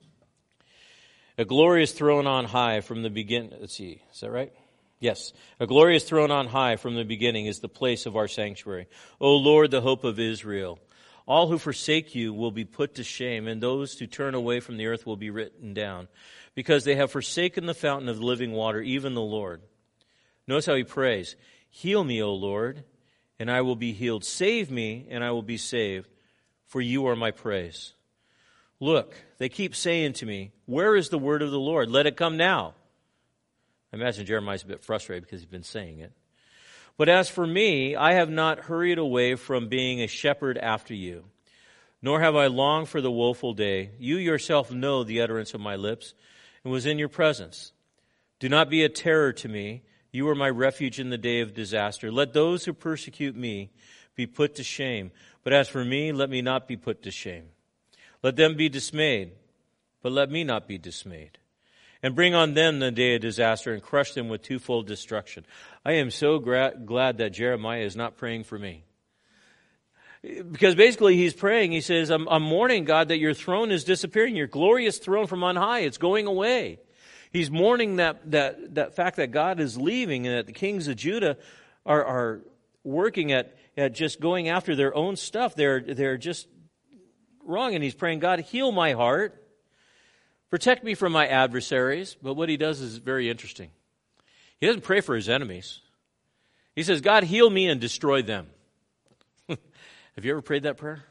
A glorious throne on high from the beginning. Let's see, is that right? Yes. A glorious throne on high from the beginning is the place of our sanctuary. O Lord, the hope of Israel. All who forsake you will be put to shame, and those who turn away from the earth will be written down, because they have forsaken the fountain of living water, even the Lord. Notice how he prays. Heal me, O Lord, and I will be healed. Save me, and I will be saved, for you are my praise. Look, they keep saying to me, where is the word of the Lord? Let it come now. I imagine Jeremiah's a bit frustrated because he's been saying it. But as for me, I have not hurried away from being a shepherd after you, nor have I longed for the woeful day. You yourself know the utterance of my lips, and was in your presence. Do not be a terror to me. You are my refuge in the day of disaster. Let those who persecute me be put to shame. But as for me, let me not be put to shame. Let them be dismayed, but let me not be dismayed. And bring on them the day of disaster and crush them with twofold destruction. I am so gra- glad that Jeremiah is not praying for me. Because basically he's praying, he says, I'm, I'm mourning, God, that your throne is disappearing, your glorious throne from on high, it's going away. He's mourning that, that, that fact that God is leaving and that the kings of Judah are, are working at, at just going after their own stuff. They're, they're just wrong. And he's praying, God, heal my heart. Protect me from my adversaries. But what he does is very interesting. He doesn't pray for his enemies. He says, God, heal me and destroy them. Have you ever prayed that prayer?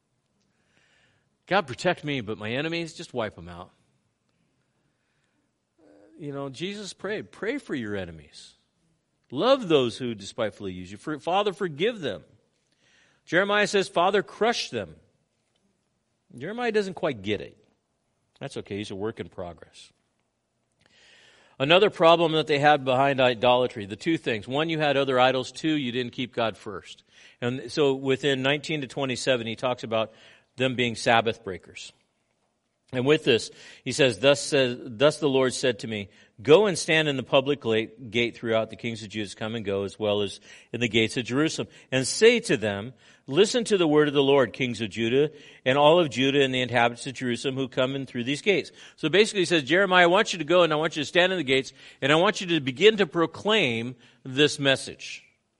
God, protect me, but my enemies, just wipe them out. You know, Jesus prayed, pray for your enemies. Love those who despitefully use you. For, Father, forgive them. Jeremiah says, Father, crush them. Jeremiah doesn't quite get it. That's okay. He's a work in progress. Another problem that they had behind idolatry, the two things. One, you had other idols. Two, you didn't keep God first. And so within nineteen to twenty-seven, he talks about them being Sabbath breakers. And with this, he says, Thus says, thus the Lord said to me, go and stand in the public gate throughout the kings of Judah come and go, as well as in the gates of Jerusalem, and say to them, listen to the word of the Lord, kings of Judah, and all of Judah and the inhabitants of Jerusalem who come in through these gates. So basically he says, Jeremiah, I want you to go and I want you to stand in the gates, and I want you to begin to proclaim this message.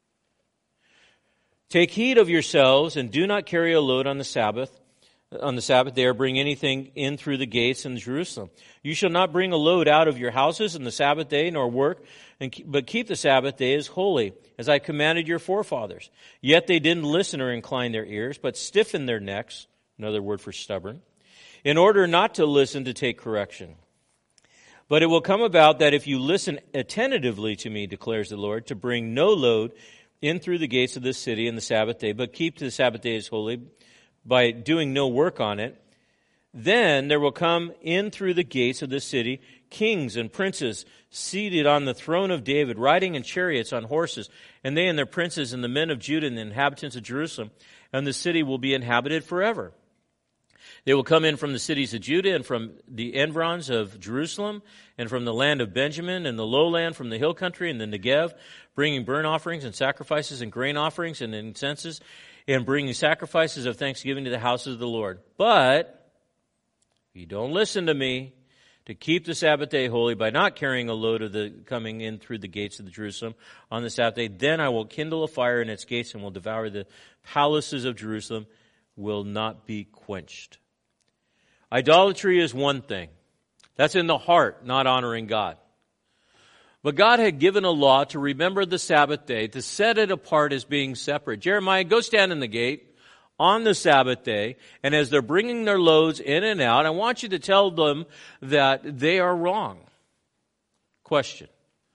Take heed of yourselves and do not carry a load on the Sabbath, on the Sabbath day, or bring anything in through the gates in Jerusalem. You shall not bring a load out of your houses on the Sabbath day, nor work, and keep, but keep the Sabbath day as holy, as I commanded your forefathers. Yet they didn't listen or incline their ears, but stiffened their necks, another word for stubborn, in order not to listen to take correction. But it will come about that if you listen attentively to me, declares the Lord, to bring no load in through the gates of this city in the Sabbath day, but keep the Sabbath day as holy, by doing no work on it, then there will come in through the gates of this city kings and princes seated on the throne of David, riding in chariots on horses, and they and their princes and the men of Judah and the inhabitants of Jerusalem, and the city will be inhabited forever. They will come in from the cities of Judah and from the environs of Jerusalem and from the land of Benjamin and the lowland, from the hill country and the Negev, bringing burnt offerings and sacrifices and grain offerings and incenses, and bringing sacrifices of thanksgiving to the house of the Lord. But if you don't listen to me to keep the Sabbath day holy by not carrying a load of the coming in through the gates of the Jerusalem on the Sabbath day, then I will kindle a fire in its gates and will devour the palaces of Jerusalem, will not be quenched. Idolatry is one thing. That's in the heart, not honoring God. But God had given a law to remember the Sabbath day, to set it apart as being separate. Jeremiah, go stand in the gate on the Sabbath day, and as they're bringing their loads in and out, I want you to tell them that they are wrong. Question.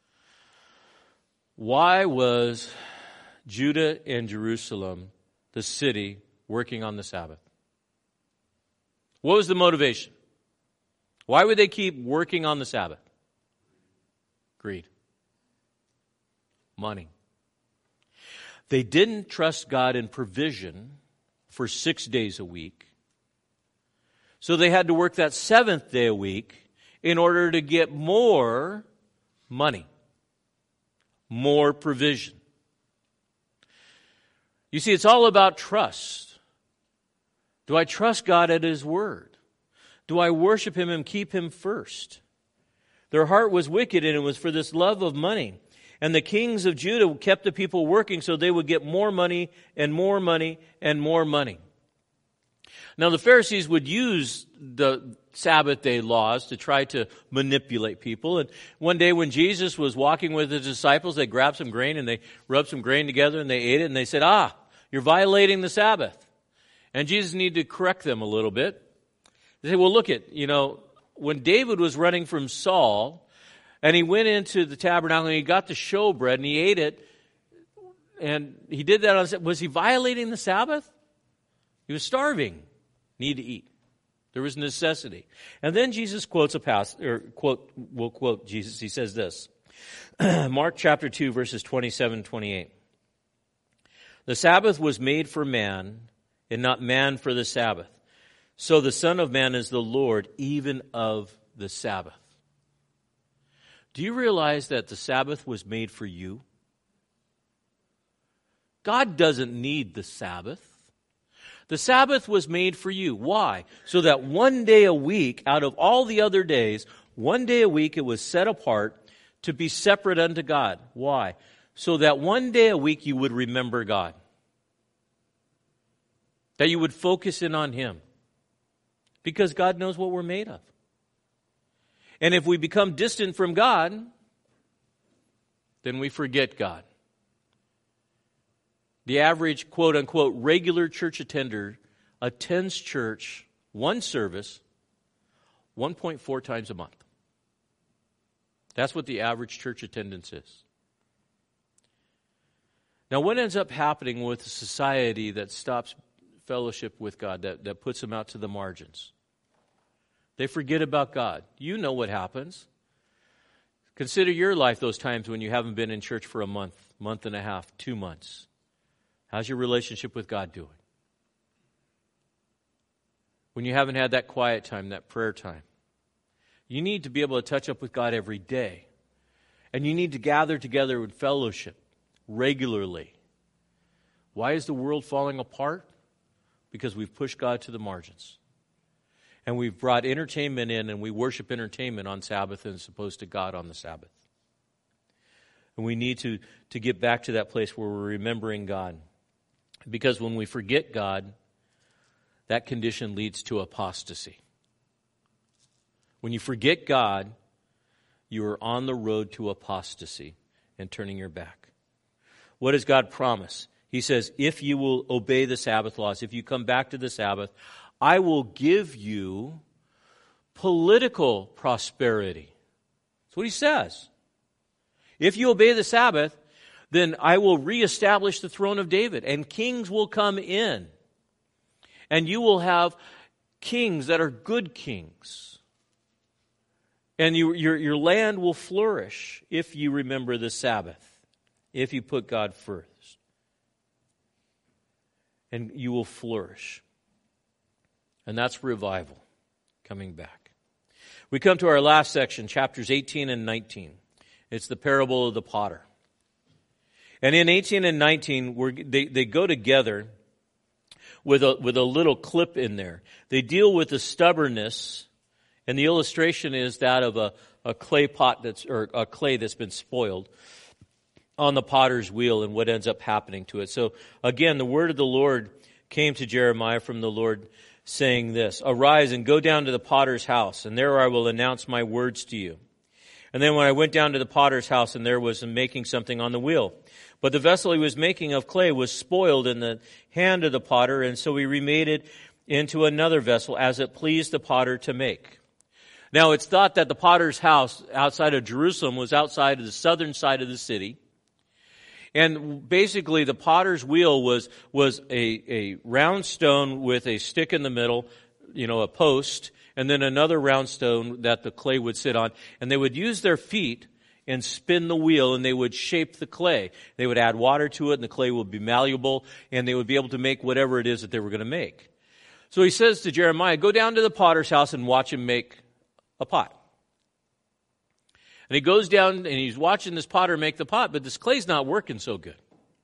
Why was Judah and Jerusalem, the city, working on the Sabbath? What was the motivation? Why would they keep working on the Sabbath? Greed. Money. They didn't trust God in provision for six days a week. So they had to work that seventh day a week in order to get more money, more provision. You see, it's all about trust. Do I trust God at His word? Do I worship Him and keep Him first? Their heart was wicked, and it was for this love of money. And the kings of Judah kept the people working so they would get more money and more money and more money. Now the Pharisees would use the Sabbath day laws to try to manipulate people. And one day when Jesus was walking with His disciples, they grabbed some grain and they rubbed some grain together and they ate it, and they said, ah, you're violating the Sabbath. And Jesus needed to correct them a little bit. They say, well, look at, you know, when David was running from Saul, and he went into the tabernacle and he got the showbread and he ate it, and he did that on, was he violating the Sabbath? He was starving, needed to eat. There was necessity. And then Jesus quotes a passage, or quote, we'll quote Jesus. He says this, Mark chapter two, verses twenty-seven and twenty-eight. The Sabbath was made for man, and not man for the Sabbath. So the Son of Man is the Lord, even of the Sabbath. Do you realize that the Sabbath was made for you? God doesn't need the Sabbath. The Sabbath was made for you. Why? So that one day a week, out of all the other days, one day a week it was set apart to be separate unto God. Why? So that one day a week you would remember God. That you would focus in on Him. Because God knows what we're made of. And if we become distant from God, then we forget God. The average, quote unquote, regular church attender attends church, one service, one point four times a month. That's what the average church attendance is. Now, what ends up happening with a society that stops fellowship with God, that, that puts them out to the margins? They forget about God. You know what happens. Consider your life those times when you haven't been in church for a month, month and a half, two months. How's your relationship with God doing? When you haven't had that quiet time, that prayer time. You need to be able to touch up with God every day. And you need to gather together in fellowship regularly. Why is the world falling apart? Because we've pushed God to the margins. And we've brought entertainment in, and we worship entertainment on Sabbath as opposed to God on the Sabbath. And we need to, to get back to that place where we're remembering God. Because when we forget God, that condition leads to apostasy. When you forget God, you are on the road to apostasy and turning your back. What does God promise? He says, if you will obey the Sabbath laws, if you come back to the Sabbath, I will give you political prosperity. That's what he says. If you obey the Sabbath, then I will reestablish the throne of David, and kings will come in. And you will have kings that are good kings. And you, your, your land will flourish if you remember the Sabbath, if you put God first. And you will flourish. And that's revival coming back. We come to our last section, chapters eighteen and nineteen. It's the parable of the potter. And in eighteen and nineteen, we're, they, they go together with a, with a little clip in there. They deal with the stubbornness, and the illustration is that of a, a clay pot that's, or a clay that's been spoiled on the potter's wheel and what ends up happening to it. So again, the word of the Lord came to Jeremiah from the Lord saying this, arise and go down to the potter's house, and there I will announce my words to you. And then when I went down to the potter's house, and there was him making something on the wheel. But the vessel he was making of clay was spoiled in the hand of the potter, and so he remade it into another vessel as it pleased the potter to make. Now it's thought that the potter's house outside of Jerusalem was outside of the southern side of the city. And basically the potter's wheel was, was a, a round stone with a stick in the middle, you know, a post, and then another round stone that the clay would sit on. And they would use their feet and spin the wheel, and they would shape the clay. They would add water to it, and the clay would be malleable, and they would be able to make whatever it is that they were going to make. So he says to Jeremiah, go down to the potter's house and watch him make a pot. And he goes down and he's watching this potter make the pot, but this clay's not working so good.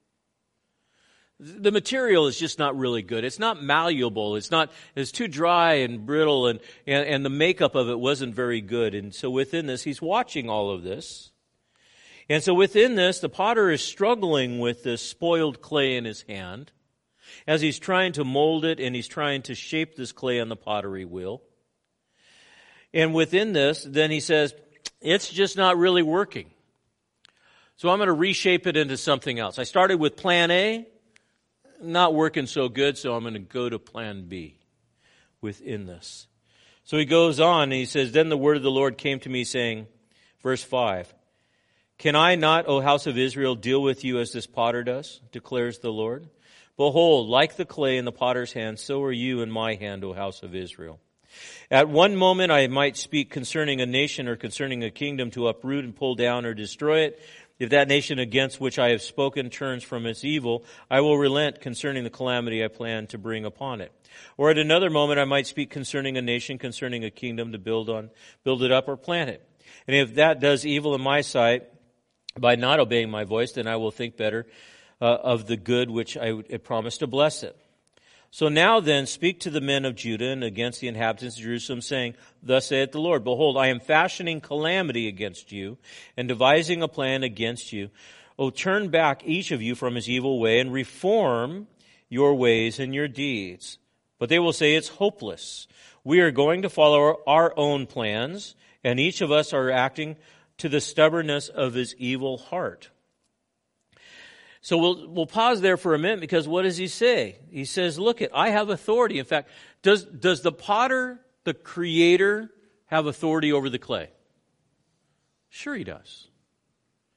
The material is just not really good. It's not malleable. It's not, it's too dry and brittle, and, and, and the makeup of it wasn't very good. And so within this, he's watching all of this. And so within this, the potter is struggling with this spoiled clay in his hand as he's trying to mold it and he's trying to shape this clay on the pottery wheel. And within this, then he says, it's just not really working. So I'm going to reshape it into something else. I started with plan A, not working so good, so I'm going to go to plan B within this. So he goes on and he says, then the word of the Lord came to me saying, verse five, can I not, O house of Israel, deal with you as this potter does, declares the Lord? Behold, like the clay in the potter's hand, so are you in my hand, O house of Israel. At one moment I might speak concerning a nation or concerning a kingdom to uproot and pull down or destroy it. If that nation against which I have spoken turns from its evil, I will relent concerning the calamity I plan to bring upon it. Or at another moment I might speak concerning a nation, concerning a kingdom to build on, build it up or plant it. And if that does evil in my sight by not obeying my voice, then I will think better uh, of the good which I promised to bless it. So now then, speak to the men of Judah and against the inhabitants of Jerusalem, saying, thus saith the Lord, behold, I am fashioning calamity against you and devising a plan against you. O turn back each of you from his evil way and reform your ways and your deeds. But they will say it's hopeless. We are going to follow our, our own plans, and each of us are acting to the stubbornness of his evil heart. So we'll we'll pause there for a minute, because what does he say? He says, look, it, I have authority. In fact, does does the potter, the creator, have authority over the clay? Sure he does.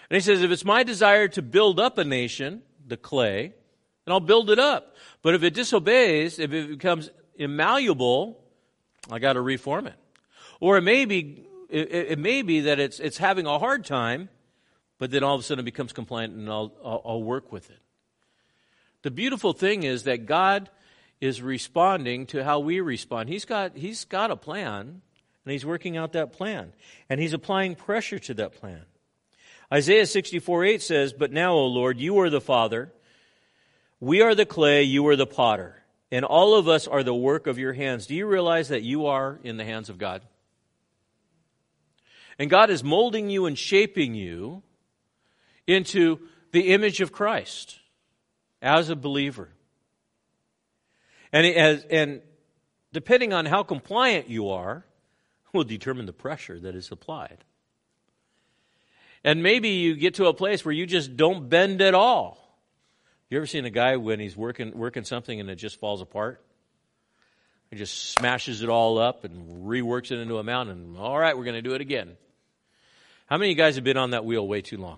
And he says, if it's my desire to build up a nation, the clay, then I'll build it up. But if it disobeys, if it becomes immalleable, I got to reform it. Or it may be, it, it may be that it's it's having a hard time, but then all of a sudden it becomes compliant, and I'll, I'll I'll work with it. The beautiful thing is that God is responding to how we respond. He's got He's got a plan, and He's working out that plan, and He's applying pressure to that plan. Isaiah sixty-four eight says, "But now, O Lord, you are the Father. We are the clay, you are the potter, and all of us are the work of your hands." Do you realize that you are in the hands of God? And God is molding you and shaping you into the image of Christ as a believer. And, it has, and depending on how compliant you are, will determine the pressure that is applied. And maybe you get to a place where you just don't bend at all. You ever seen a guy when he's working working something and it just falls apart? He just smashes it all up and reworks it into a mountain. All right, we're going to do it again. How many of you guys have been on that wheel way too long?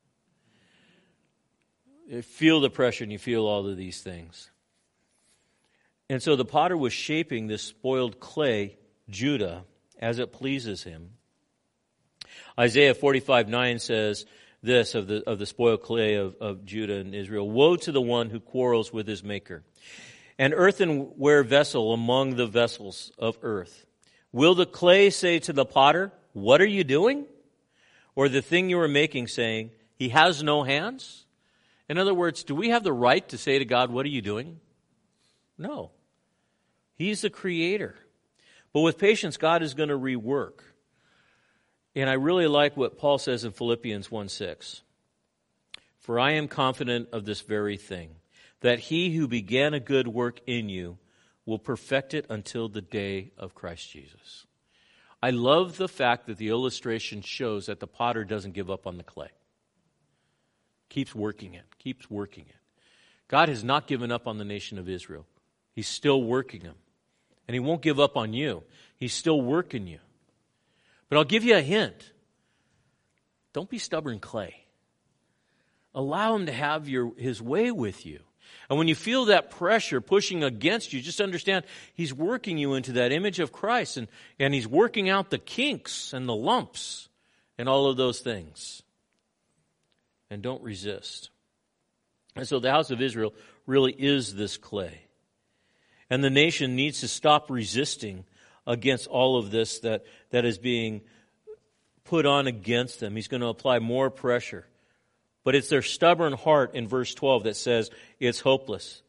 You feel the pressure and you feel all of these things. And so the potter was shaping this spoiled clay, Judah, as it pleases him. Isaiah forty-five nine says this of the of the spoiled clay of, of Judah and Israel: "Woe to the one who quarrels with his maker. An earthenware vessel among the vessels of earth. Will the clay say to the potter, 'What are you doing?' Or the thing you are making saying, 'He has no hands'?" In other words, do we have the right to say to God, "What are you doing?" No. He's the creator. But with patience, God is going to rework. And I really like what Paul says in Philippians one six. "For I am confident of this very thing, that he who began a good work in you will perfect it until the day of Christ Jesus." I love the fact that the illustration shows that the potter doesn't give up on the clay. Keeps working it, keeps working it. God has not given up on the nation of Israel. He's still working them. And He won't give up on you. He's still working you. But I'll give you a hint. Don't be stubborn clay. Allow Him to have your His way with you. And when you feel that pressure pushing against you, just understand He's working you into that image of Christ. And, and He's working out the kinks and the lumps and all of those things. And don't resist. And so the house of Israel really is this clay. And the nation needs to stop resisting against all of this that, that is being put on against them. He's going to apply more pressure. But it's their stubborn heart in verse twelve that says it's hopeless.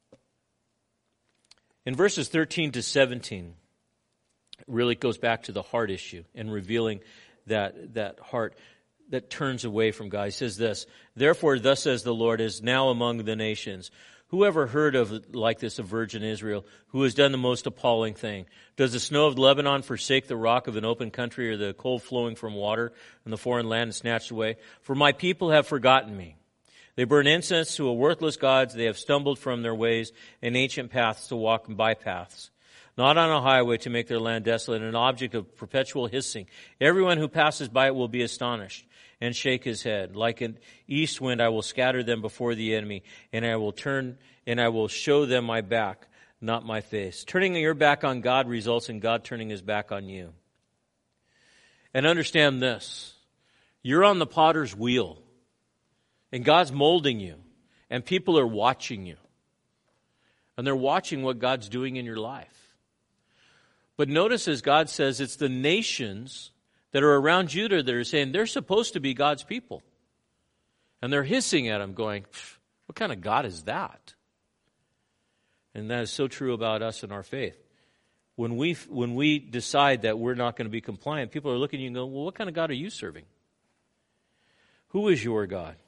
In verses thirteen to seventeen, it really goes back to the heart issue and revealing that, that heart that turns away from God. He says this: "Therefore, thus says the Lord, is now among the nations. Who ever heard of like this a virgin Israel, who has done the most appalling thing? Does the snow of Lebanon forsake the rock of an open country, or the cold flowing from water in the foreign land is snatched away? For my people have forgotten me. They burn incense to a worthless gods. They have stumbled from their ways in ancient paths to walk in bypaths. Not on a highway to make their land desolate, an object of perpetual hissing. Everyone who passes by it will be astonished and shake his head. Like an east wind, I will scatter them before the enemy, and I will turn and I will show them my back, not my face." Turning your back on God results in God turning His back on you. And understand this: you're on the potter's wheel, and God's molding you, and people are watching you, and they're watching what God's doing in your life. But notice, as God says, it's the nations that are around Judah that are saying they're supposed to be God's people. And they're hissing at Him going, "What kind of God is that?" And that is so true about us and our faith. When we when we decide that we're not going to be compliant, people are looking at you and going, "Well, what kind of God are you serving? Who is your God?"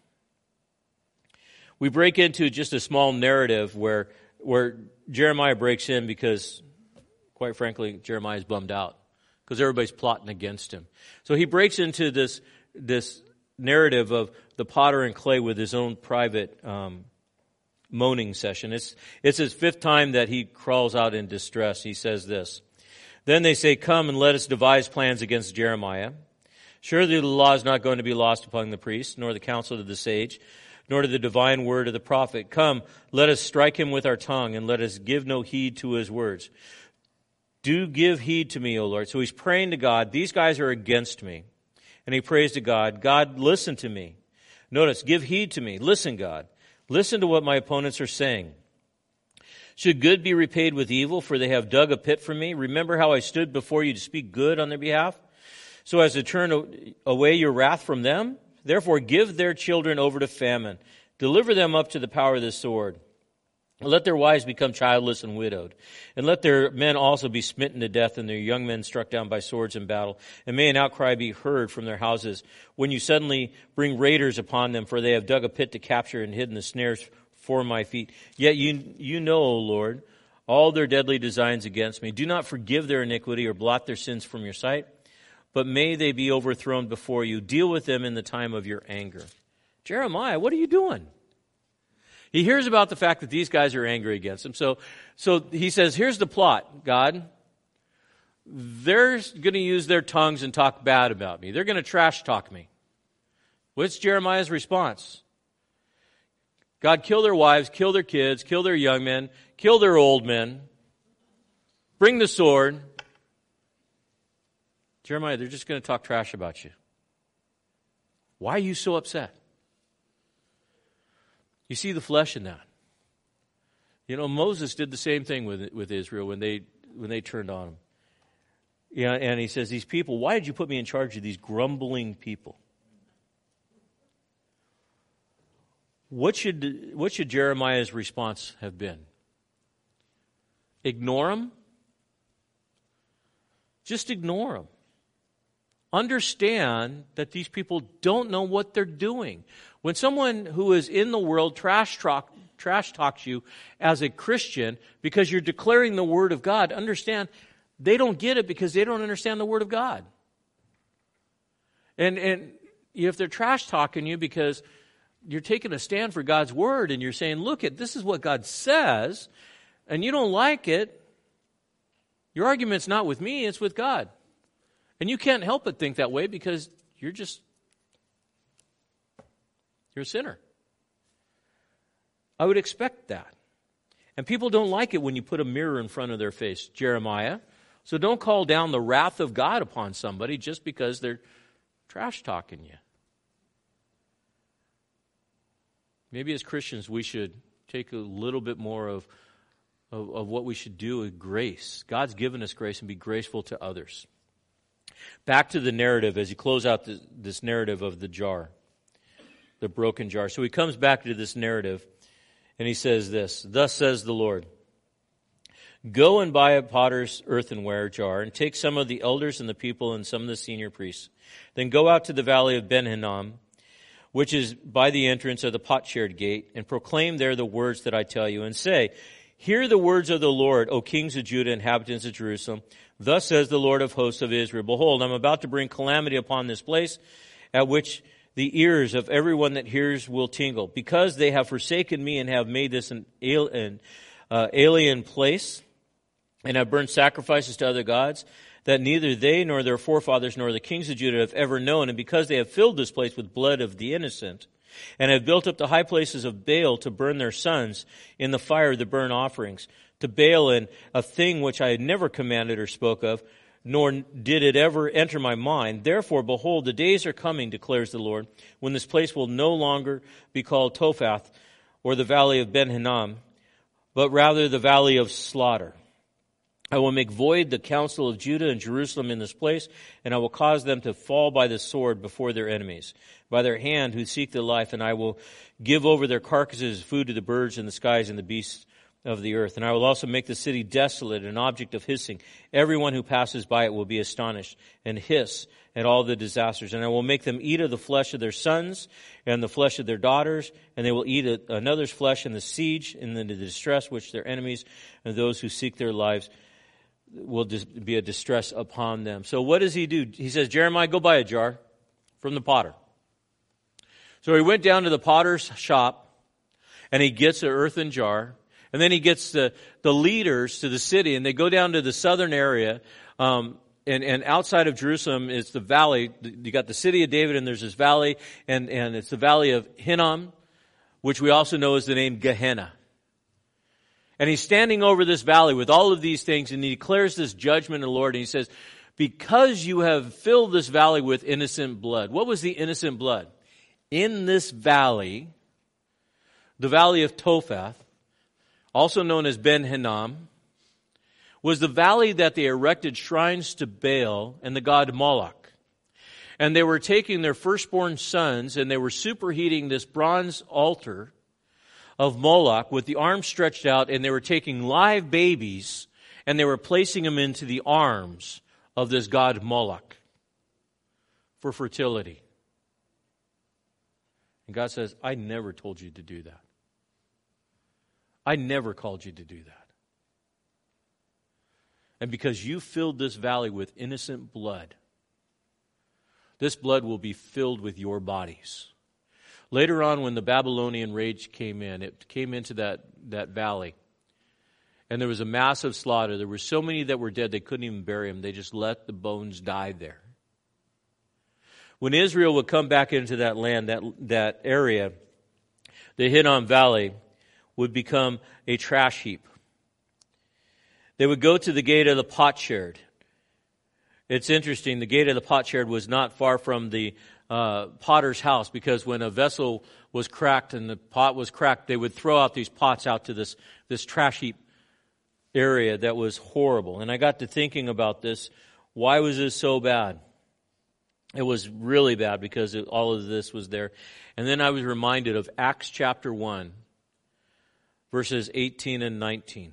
We break into just a small narrative where where Jeremiah breaks in because, quite frankly, Jeremiah's bummed out because everybody's plotting against him. So he breaks into this this narrative of the potter and clay with his own private um, moaning session. It's it's his fifth time that he crawls out in distress. He says this: "Then they say, 'Come and let us devise plans against Jeremiah, Surely the law is not going to be lost upon the priest, nor the counsel of the sage, nor to the divine word of the prophet. Come, let us strike him with our tongue, and let us give no heed to his words. Do give heed to me, O Lord. So he's praying to God. These guys are against me. And he prays to God, God, listen to me. Notice, give heed to me. Listen, God. Listen to what my opponents are saying. Should good be repaid with evil, for they have dug a pit for me? Remember how I stood before you to speak good on their behalf, so as to turn away your wrath from them? Therefore give their children over to famine. Deliver them up to the power of the sword. Let their wives become childless and widowed. And let their men also be smitten to death, and their young men struck down by swords in battle. And may an outcry be heard from their houses when you suddenly bring raiders upon them, for they have dug a pit to capture and hidden the snares for my feet. Yet you, you know, O Lord, all their deadly designs against me. Do not forgive their iniquity or blot their sins from your sight, but may they be overthrown before you. Deal with them in the time of your anger. Jeremiah, what are you doing? He hears about the fact that these guys are angry against him. So, so he says, here's the plot, God. They're going to use their tongues and talk bad about me. They're going to trash talk me. What's Jeremiah's response? God, kill their wives, kill their kids, kill their young men, kill their old men. Bring the sword. Jeremiah, they're just going to talk trash about you. Why are you so upset? You see the flesh in that. You know, Moses did the same thing with with Israel when they when they turned on him. Yeah, and he says, these people, why did you put me in charge of these grumbling people? What should what should Jeremiah's response have been? Ignore them? Just ignore them. Understand that these people don't know what they're doing. When someone who is in the world trash talk, trash talks you as a Christian because you're declaring the Word of God, understand they don't get it because they don't understand the Word of God. And and if they're trash talking you because you're taking a stand for God's Word and you're saying, look, it, this is what God says, and you don't like it, your argument's not with me, it's with God. And you can't help but think that way because you're just, you're a sinner. I would expect that. And people don't like it when you put a mirror in front of their face, Jeremiah. So don't call down the wrath of God upon somebody just because they're trash talking you. Maybe as Christians we should take a little bit more of, of, of what we should do with grace. God's given us grace, and be graceful to others. Back to the narrative as you close out this, this narrative of the jar, the broken jar. So he comes back to this narrative and he says this, thus says the Lord, go and buy a potter's earthenware jar and take some of the elders and the people and some of the senior priests. Then go out to the valley of Ben-Hinnom, which is by the entrance of the potsherd gate, and proclaim there the words that I tell you, and say, hear the words of the Lord, O kings of Judah, inhabitants of Jerusalem. Thus says the Lord of hosts of Israel, behold, I'm about to bring calamity upon this place, at which the ears of everyone that hears will tingle, because they have forsaken me and have made this an alien place, and have burned sacrifices to other gods, that neither they nor their forefathers nor the kings of Judah have ever known, and because they have filled this place with blood of the innocent, and have built up the high places of Baal to burn their sons in the fire of the burnt offerings, to Baal in a thing which I had never commanded or spoke of, nor did it ever enter my mind. Therefore, behold, the days are coming, declares the Lord, when this place will no longer be called Tophath, or the valley of Ben-Hinnom, but rather the valley of slaughter. I will make void the counsel of Judah and Jerusalem in this place, and I will cause them to fall by the sword before their enemies, by their hand who seek their life, and I will give over their carcasses food to the birds in the skies and the beasts of the earth. And I will also make the city desolate, an object of hissing. Everyone who passes by it will be astonished and hiss at all the disasters. And I will make them eat of the flesh of their sons and the flesh of their daughters, and they will eat another's flesh in the siege and in the distress which their enemies and those who seek their lives will be a distress upon them. So what does he do? He says, Jeremiah, go buy a jar from the potter. So he went down to the potter's shop, and he gets an earthen jar, and then he gets the, the leaders to the city, and they go down to the southern area, um, and, and outside of Jerusalem is the valley. You got the city of David, and there's this valley, and, and it's the valley of Hinnom, which we also know as the name Gehenna. And he's standing over this valley with all of these things, and he declares this judgment of the Lord, and he says, because you have filled this valley with innocent blood. What was the innocent blood? In this valley, the valley of Tophath, also known as Ben Hinnom, was the valley that they erected shrines to Baal and the god Moloch. And they were taking their firstborn sons, and they were superheating this bronze altar of Moloch with the arms stretched out, and they were taking live babies, and they were placing them into the arms of this god Moloch for fertility. And God says, I never told you to do that. I never called you to do that. And because you filled this valley with innocent blood, this blood will be filled with your bodies. Later on, when the Babylonian rage came in, it came into that, that valley. And there was a massive slaughter. There were so many that were dead, they couldn't even bury them. They just let the bones die there. When Israel would come back into that land, that, that area, the Hinnom Valley would become a trash heap. They would go to the gate of the potsherd. It's interesting, the gate of the potsherd was not far from the uh, potter's house, because when a vessel was cracked and the pot was cracked, they would throw out these pots out to this, this trash heap area that was horrible. And I got to thinking about this. Why was this so bad? It was really bad because it, all of this was there. And then I was reminded of Acts chapter one, verses eighteen and nineteen.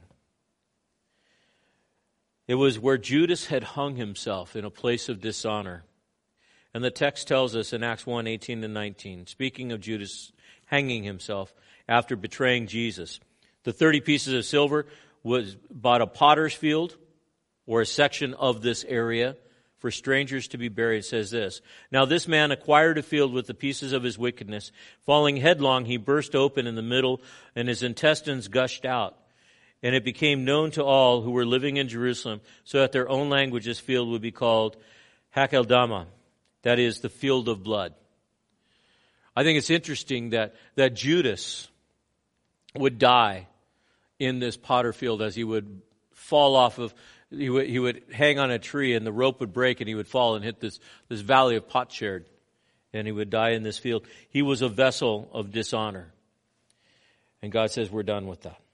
It was where Judas had hung himself in a place of dishonor. And the text tells us in Acts one, eighteen and nineteen, speaking of Judas hanging himself after betraying Jesus, the thirty pieces of silver was bought a potter's field, or a section of this area, for strangers to be buried. It says this, now this man acquired a field with the pieces of his wickedness. Falling headlong, he burst open in the middle, and his intestines gushed out. And it became known to all who were living in Jerusalem, so that their own language this field would be called Hakeldama, that is, the field of blood. I think it's interesting that, that Judas would die in this potter field as he would fall off of, he would, he would hang on a tree and the rope would break and he would fall and hit this, this valley of potsherd, and he would die in this field. He was a vessel of dishonor. And God says, we're done with that.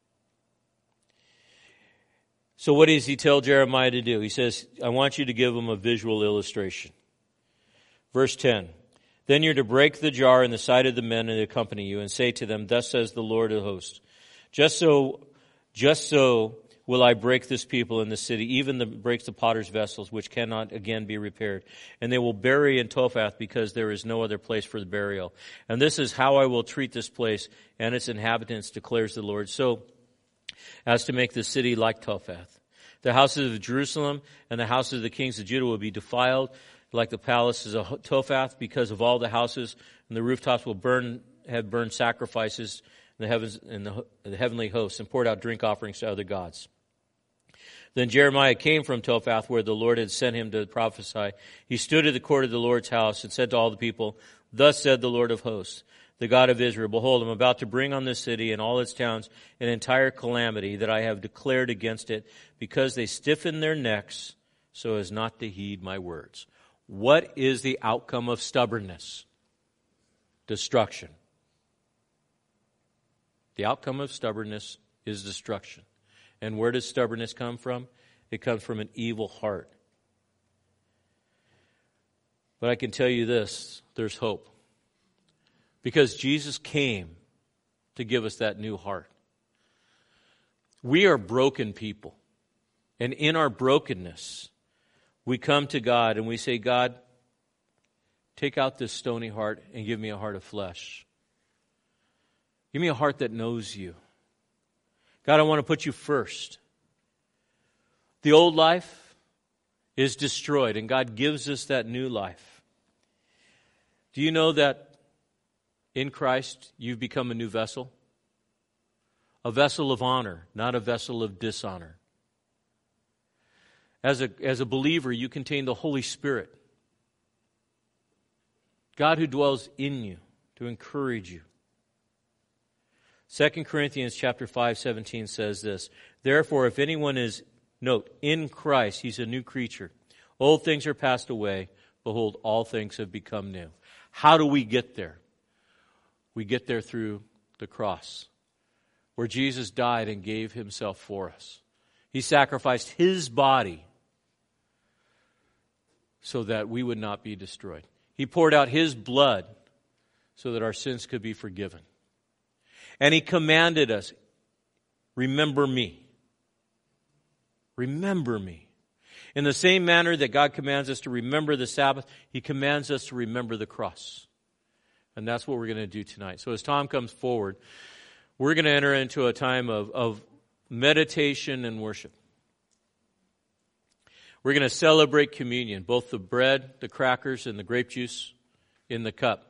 So what does he tell Jeremiah to do? He says, I want you to give him a visual illustration. Verse ten, then you're to break the jar in the sight of the men that accompany you and say to them, thus says the Lord of hosts, just so, just so will I break this people in the city, even the, breaks the potter's vessels, which cannot again be repaired. And they will bury in Tophath, because there is no other place for the burial. And this is how I will treat this place and its inhabitants, declares the Lord, so as to make the city like Tophath. The houses of Jerusalem and the houses of the kings of Judah will be defiled like the palaces of Tophath, because of all the houses, and the rooftops will burn, have burned sacrifices in the heavens, in the, the heavenly hosts, and poured out drink offerings to other gods. Then Jeremiah came from Tophath, where the Lord had sent him to prophesy. He stood at the court of the Lord's house and said to all the people, thus said the Lord of hosts, the God of Israel, behold, I'm about to bring on this city and all its towns an entire calamity that I have declared against it, because they stiffen their necks so as not to heed my words. What is the outcome of stubbornness? Destruction. The outcome of stubbornness is destruction. And where does stubbornness come from? It comes from an evil heart. But I can tell you this, there's hope. Because Jesus came to give us that new heart. We are broken people. And in our brokenness, we come to God and we say, God, take out this stony heart and give me a heart of flesh. Give me a heart that knows you. God, I want to put you first. The old life is destroyed, and God gives us that new life. Do you know that in Christ you've become a new vessel? A vessel of honor, not a vessel of dishonor. As a, as a believer, you contain the Holy Spirit. God who dwells in you to encourage you. Second Corinthians chapter five, seventeen says this, therefore, if anyone is, note, in Christ, he's a new creature. Old things are passed away. Behold, all things have become new. How do we get there? We get there through the cross, where Jesus died and gave himself for us. He sacrificed his body so that we would not be destroyed. He poured out his blood so that our sins could be forgiven. And he commanded us, remember me. Remember me. In the same manner that God commands us to remember the Sabbath, he commands us to remember the cross. And that's what we're going to do tonight. So as Tom comes forward, we're going to enter into a time of, of meditation and worship. We're going to celebrate communion, both the bread, the crackers, and the grape juice in the cup.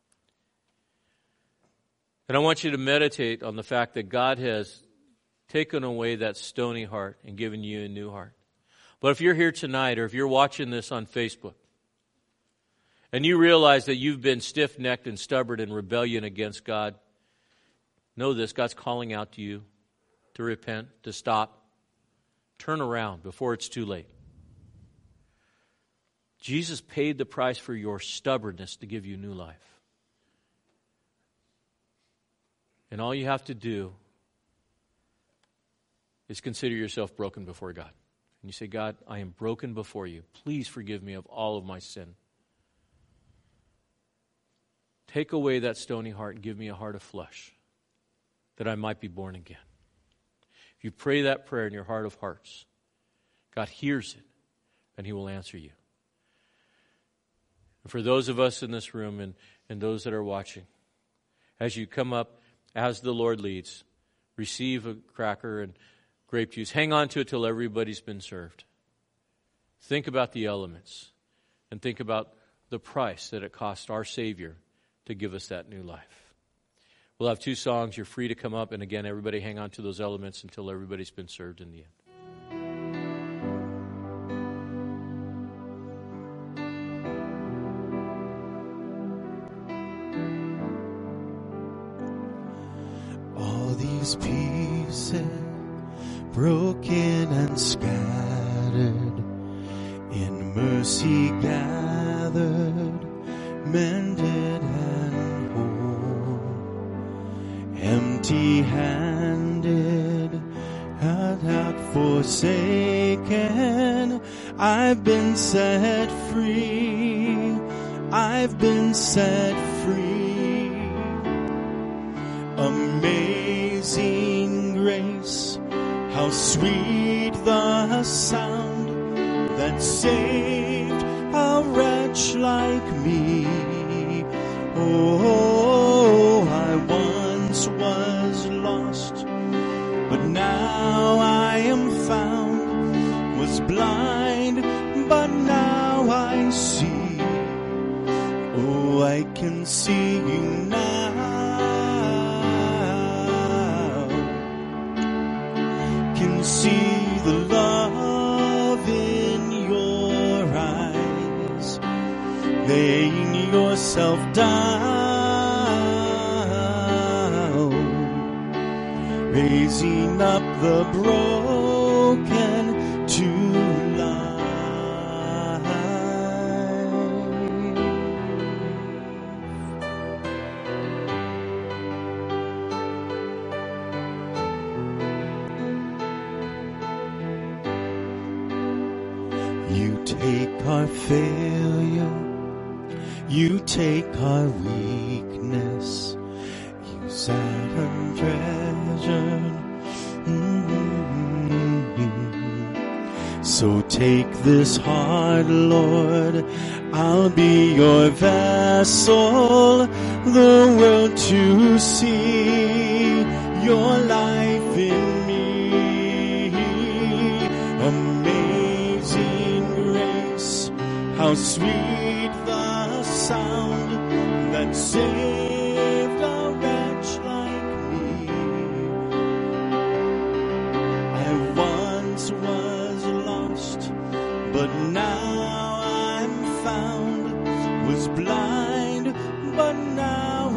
And I want you to meditate on the fact that God has taken away that stony heart and given you a new heart. But if you're here tonight, or if you're watching this on Facebook, and you realize that you've been stiff-necked and stubborn in rebellion against God, know this, God's calling out to you to repent, to stop, turn around before it's too late. Jesus paid the price for your stubbornness to give you new life. And all you have to do is consider yourself broken before God. And you say, God, I am broken before you. Please forgive me of all of my sin. Take away that stony heart and give me a heart of flesh, that I might be born again. If you pray that prayer in your heart of hearts, God hears it, and he will answer you. And for those of us in this room and, and those that are watching, as you come up, as the Lord leads, receive a cracker and grape juice. Hang on to it till everybody's been served. Think about the elements and think about the price that it cost our Savior to give us that new life. We'll have two songs. You're free to come up. And again, everybody hang on to those elements until everybody's been served in the end. All these pieces broken and scattered, in mercy gathered, mended and whole, empty-handed, had out forsaken, I've been set free, I've been set free. Amazing grace, how sweet the sound that saved a wretch like me. Oh, I once was lost, but now I am found, was blind, but now I see. Oh, I can see you now. Can see the love in your eyes, laying yourself down, raising up the broken to life. You take our failure, you take our weakness, you sat untreasured. Mm-hmm. So take this heart, Lord, I'll be your vessel, the world to see your life in me. Amazing grace, how sweet the sound that saved a wretch like me. I once was lost,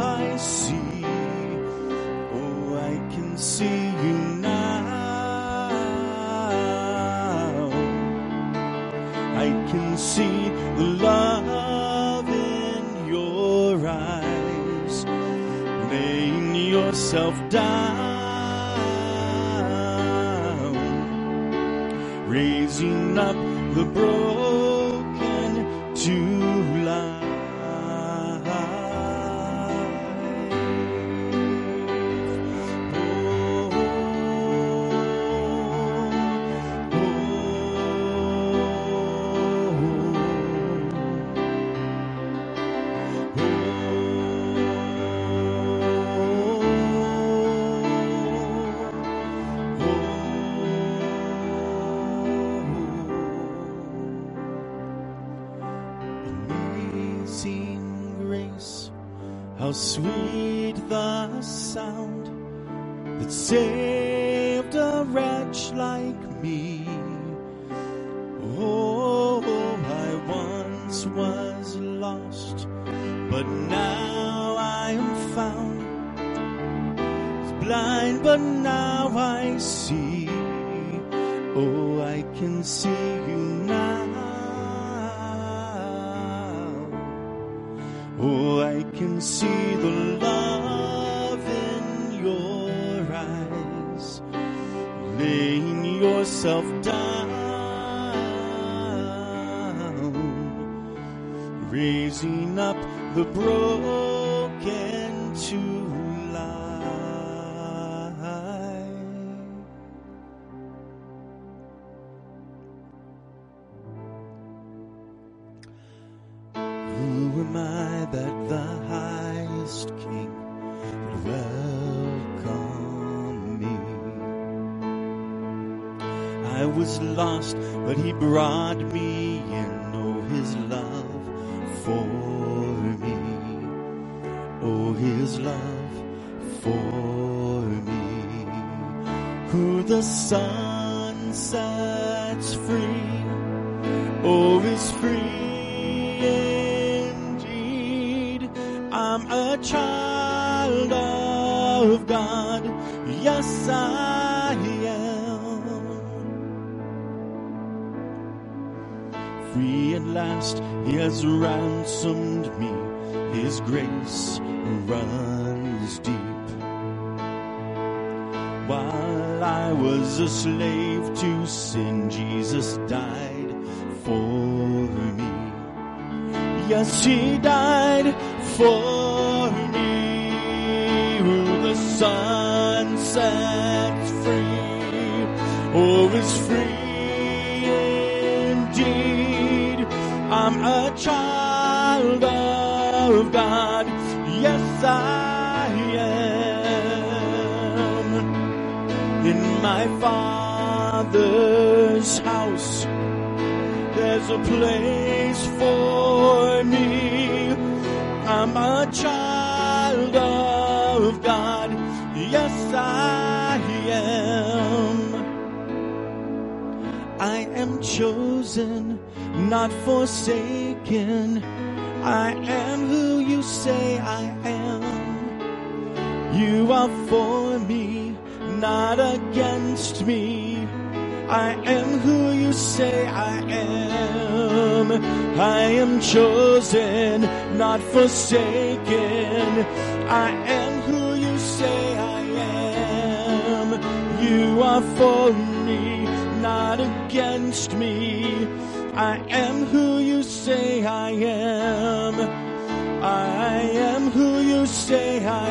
I see. Oh, I can see you now. I can see the love in your eyes, laying yourself down, raising up the broken to life. How sweet the sound that saved a wretch like me. Oh, I once was lost, but now I am found. Was blind, but now I see. Oh, I can see you now. Oh, I can see the love in your eyes, laying yourself down, raising up the broken to life. Who am I that the highest King would welcome me? I was lost, but he brought me in. Oh, his love for me. Oh, his love for me. Who the Son sets free, oh, is free. I'm a child of God, yes I am. Free at last, he has ransomed me, his grace runs deep. While I was a slave to sin, Jesus died for me. Yes, he died for me. Who the Son sets free, oh, is free indeed. I'm a child of God, yes I am. In my Father's house there's a place for me. I'm a child of God, yes I am. I am chosen, not forsaken. I am who you say I am. You are for me, not against me. I am who you say I am. I am chosen, not forsaken. I am who you say I am. You are for me, not against me. I am who you say I am. I am who you say I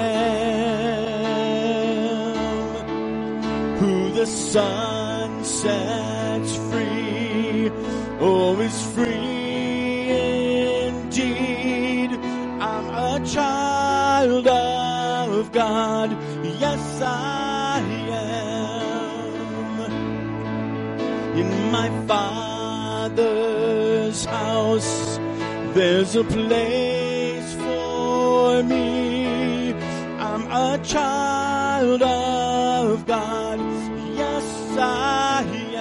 am. Who the Son sets free, oh, is free indeed. I'm a child of God, yes I am. In my Father's house there's a place for me. I'm a child of God, yes I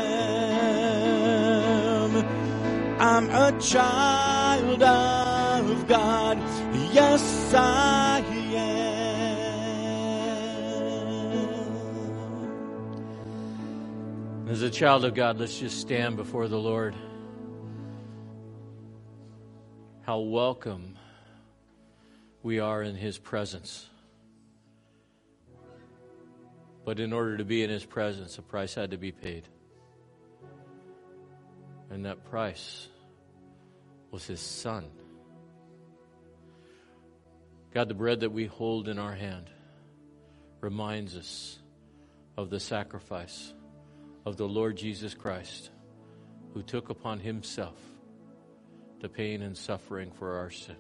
am. I'm a child of God, yes I am. As a child of God, let's just stand before the Lord. How welcome we are in His presence. But in order to be in His presence, a price had to be paid. And that price was His Son. God, the bread that we hold in our hand reminds us of the sacrifice of the Lord Jesus Christ, who took upon Himself the pain and suffering for our sin.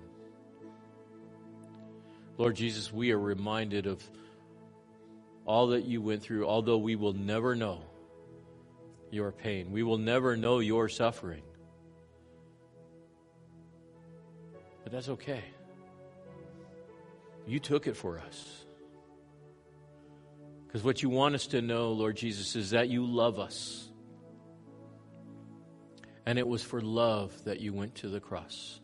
Lord Jesus, we are reminded of all that you went through, although we will never know your pain. We will never know your suffering. But that's okay. You took it for us. Because what you want us to know, Lord Jesus, is that you love us. And it was for love that you went to the cross.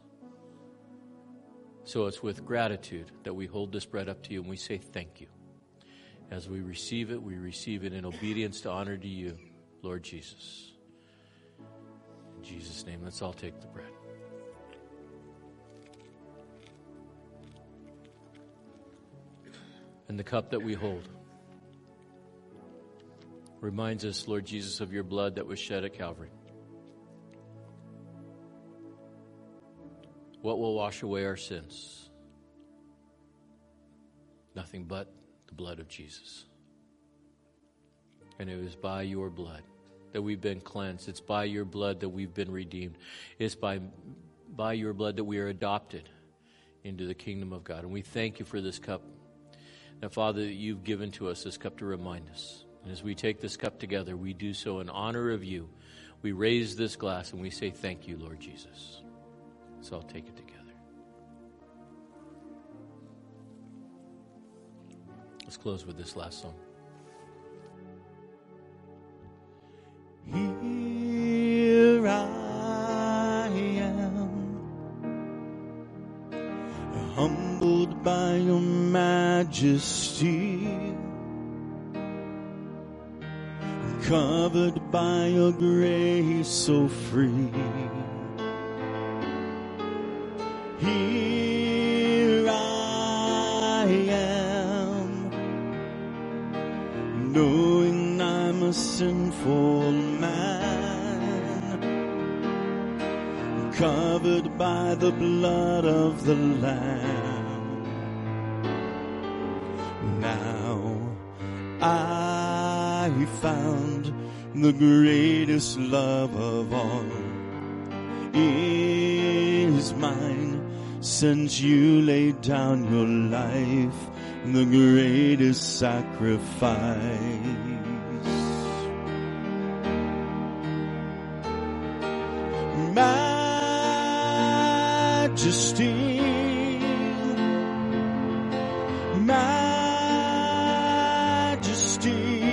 So it's with gratitude that we hold this bread up to you and we say thank you. As we receive it, we receive it in obedience to honor to you, Lord Jesus. In Jesus' name, let's all take the bread. And the cup that we hold reminds us, Lord Jesus, of your blood that was shed at Calvary. What will wash away our sins? Nothing but the blood of Jesus. And it was by your blood that we've been cleansed. It's by your blood that we've been redeemed. It's by, by your blood that we are adopted into the kingdom of God. And we thank you for this cup. Now, Father, that you've given to us this cup to remind us. And as we take this cup together, we do so in honor of you. We raise this glass and we say thank you, Lord Jesus. So I'll take it together. Let's close with this last song. Here I am, humbled by your majesty, covered by your grace so free. Here I am, knowing I'm a sinful man, covered by the blood of the Lamb. Now I found the greatest love of all is mine, since you laid down your life, the greatest sacrifice. Majesty, majesty,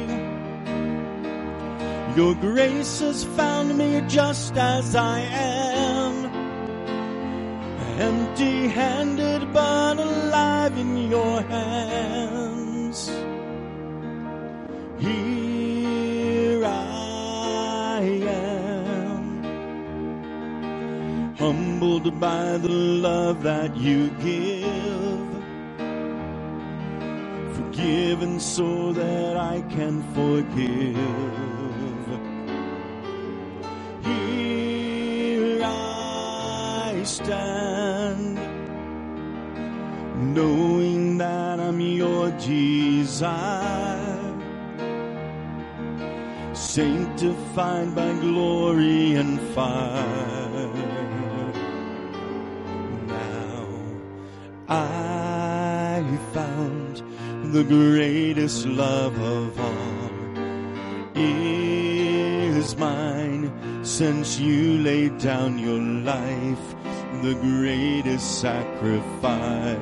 your grace has found me just as I am, empty-handed but alive in your hands. Here I am, humbled by the love that you give, forgiven so that I can forgive. Here I stand, knowing that I'm your desire, sanctified by glory and fire. Now I found the greatest love of all is mine, since you laid down your life, the greatest sacrifice.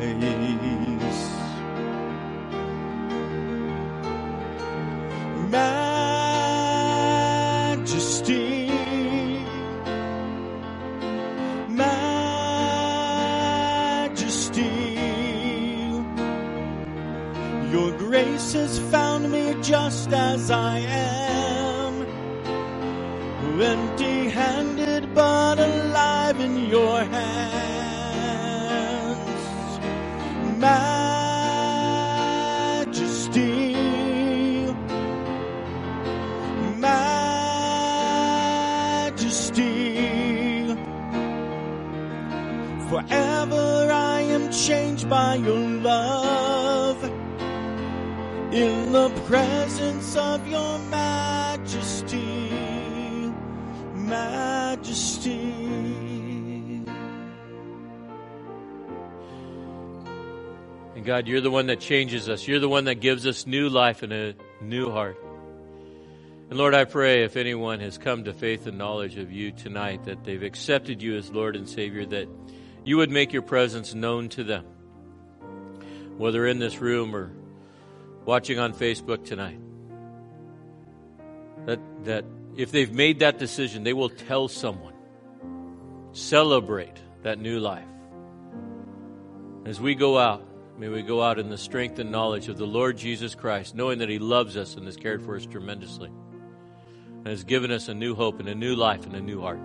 Majesty, majesty, your grace has found me just as I am, empty-handed but alive in your hands. Majesty, Majesty, forever I am changed by your love, in the presence of your majesty, majesty. And God, you're the one that changes us. You're the one that gives us new life and a new heart. And Lord, I pray if anyone has come to faith and knowledge of you tonight, that they've accepted you as Lord and Savior, that you would make your presence known to them, whether in this room or watching on Facebook tonight. That, that if they've made that decision, they will tell someone. Celebrate that new life. As we go out, may we go out in the strength and knowledge of the Lord Jesus Christ, knowing that He loves us and has cared for us tremendously, and has given us a new hope and a new life and a new heart.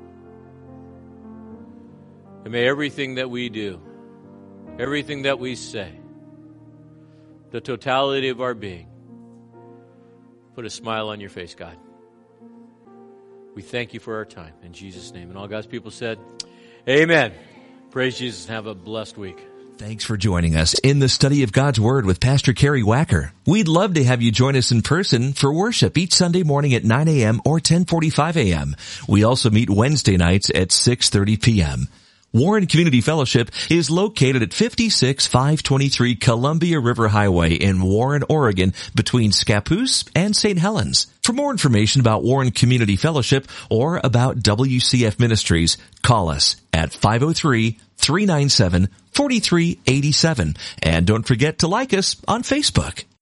And may everything that we do, everything that we say, the totality of our being, put a smile on your face, God. We thank you for our time in Jesus' name. And all God's people said, amen. Praise Jesus and have a blessed week. Thanks for joining us in the study of God's Word with Pastor Kerry Wacker. We'd love to have you join us in person for worship each Sunday morning at nine a.m. or ten forty-five a.m. We also meet Wednesday nights at six thirty p.m. Warren Community Fellowship is located at fifty-six five twenty-three Columbia River Highway in Warren, Oregon, between Scappoose and Saint Helens. For more information about Warren Community Fellowship or about W C F Ministries, call us at five oh three, three nine seven, four three eight seven. And don't forget to like us on Facebook.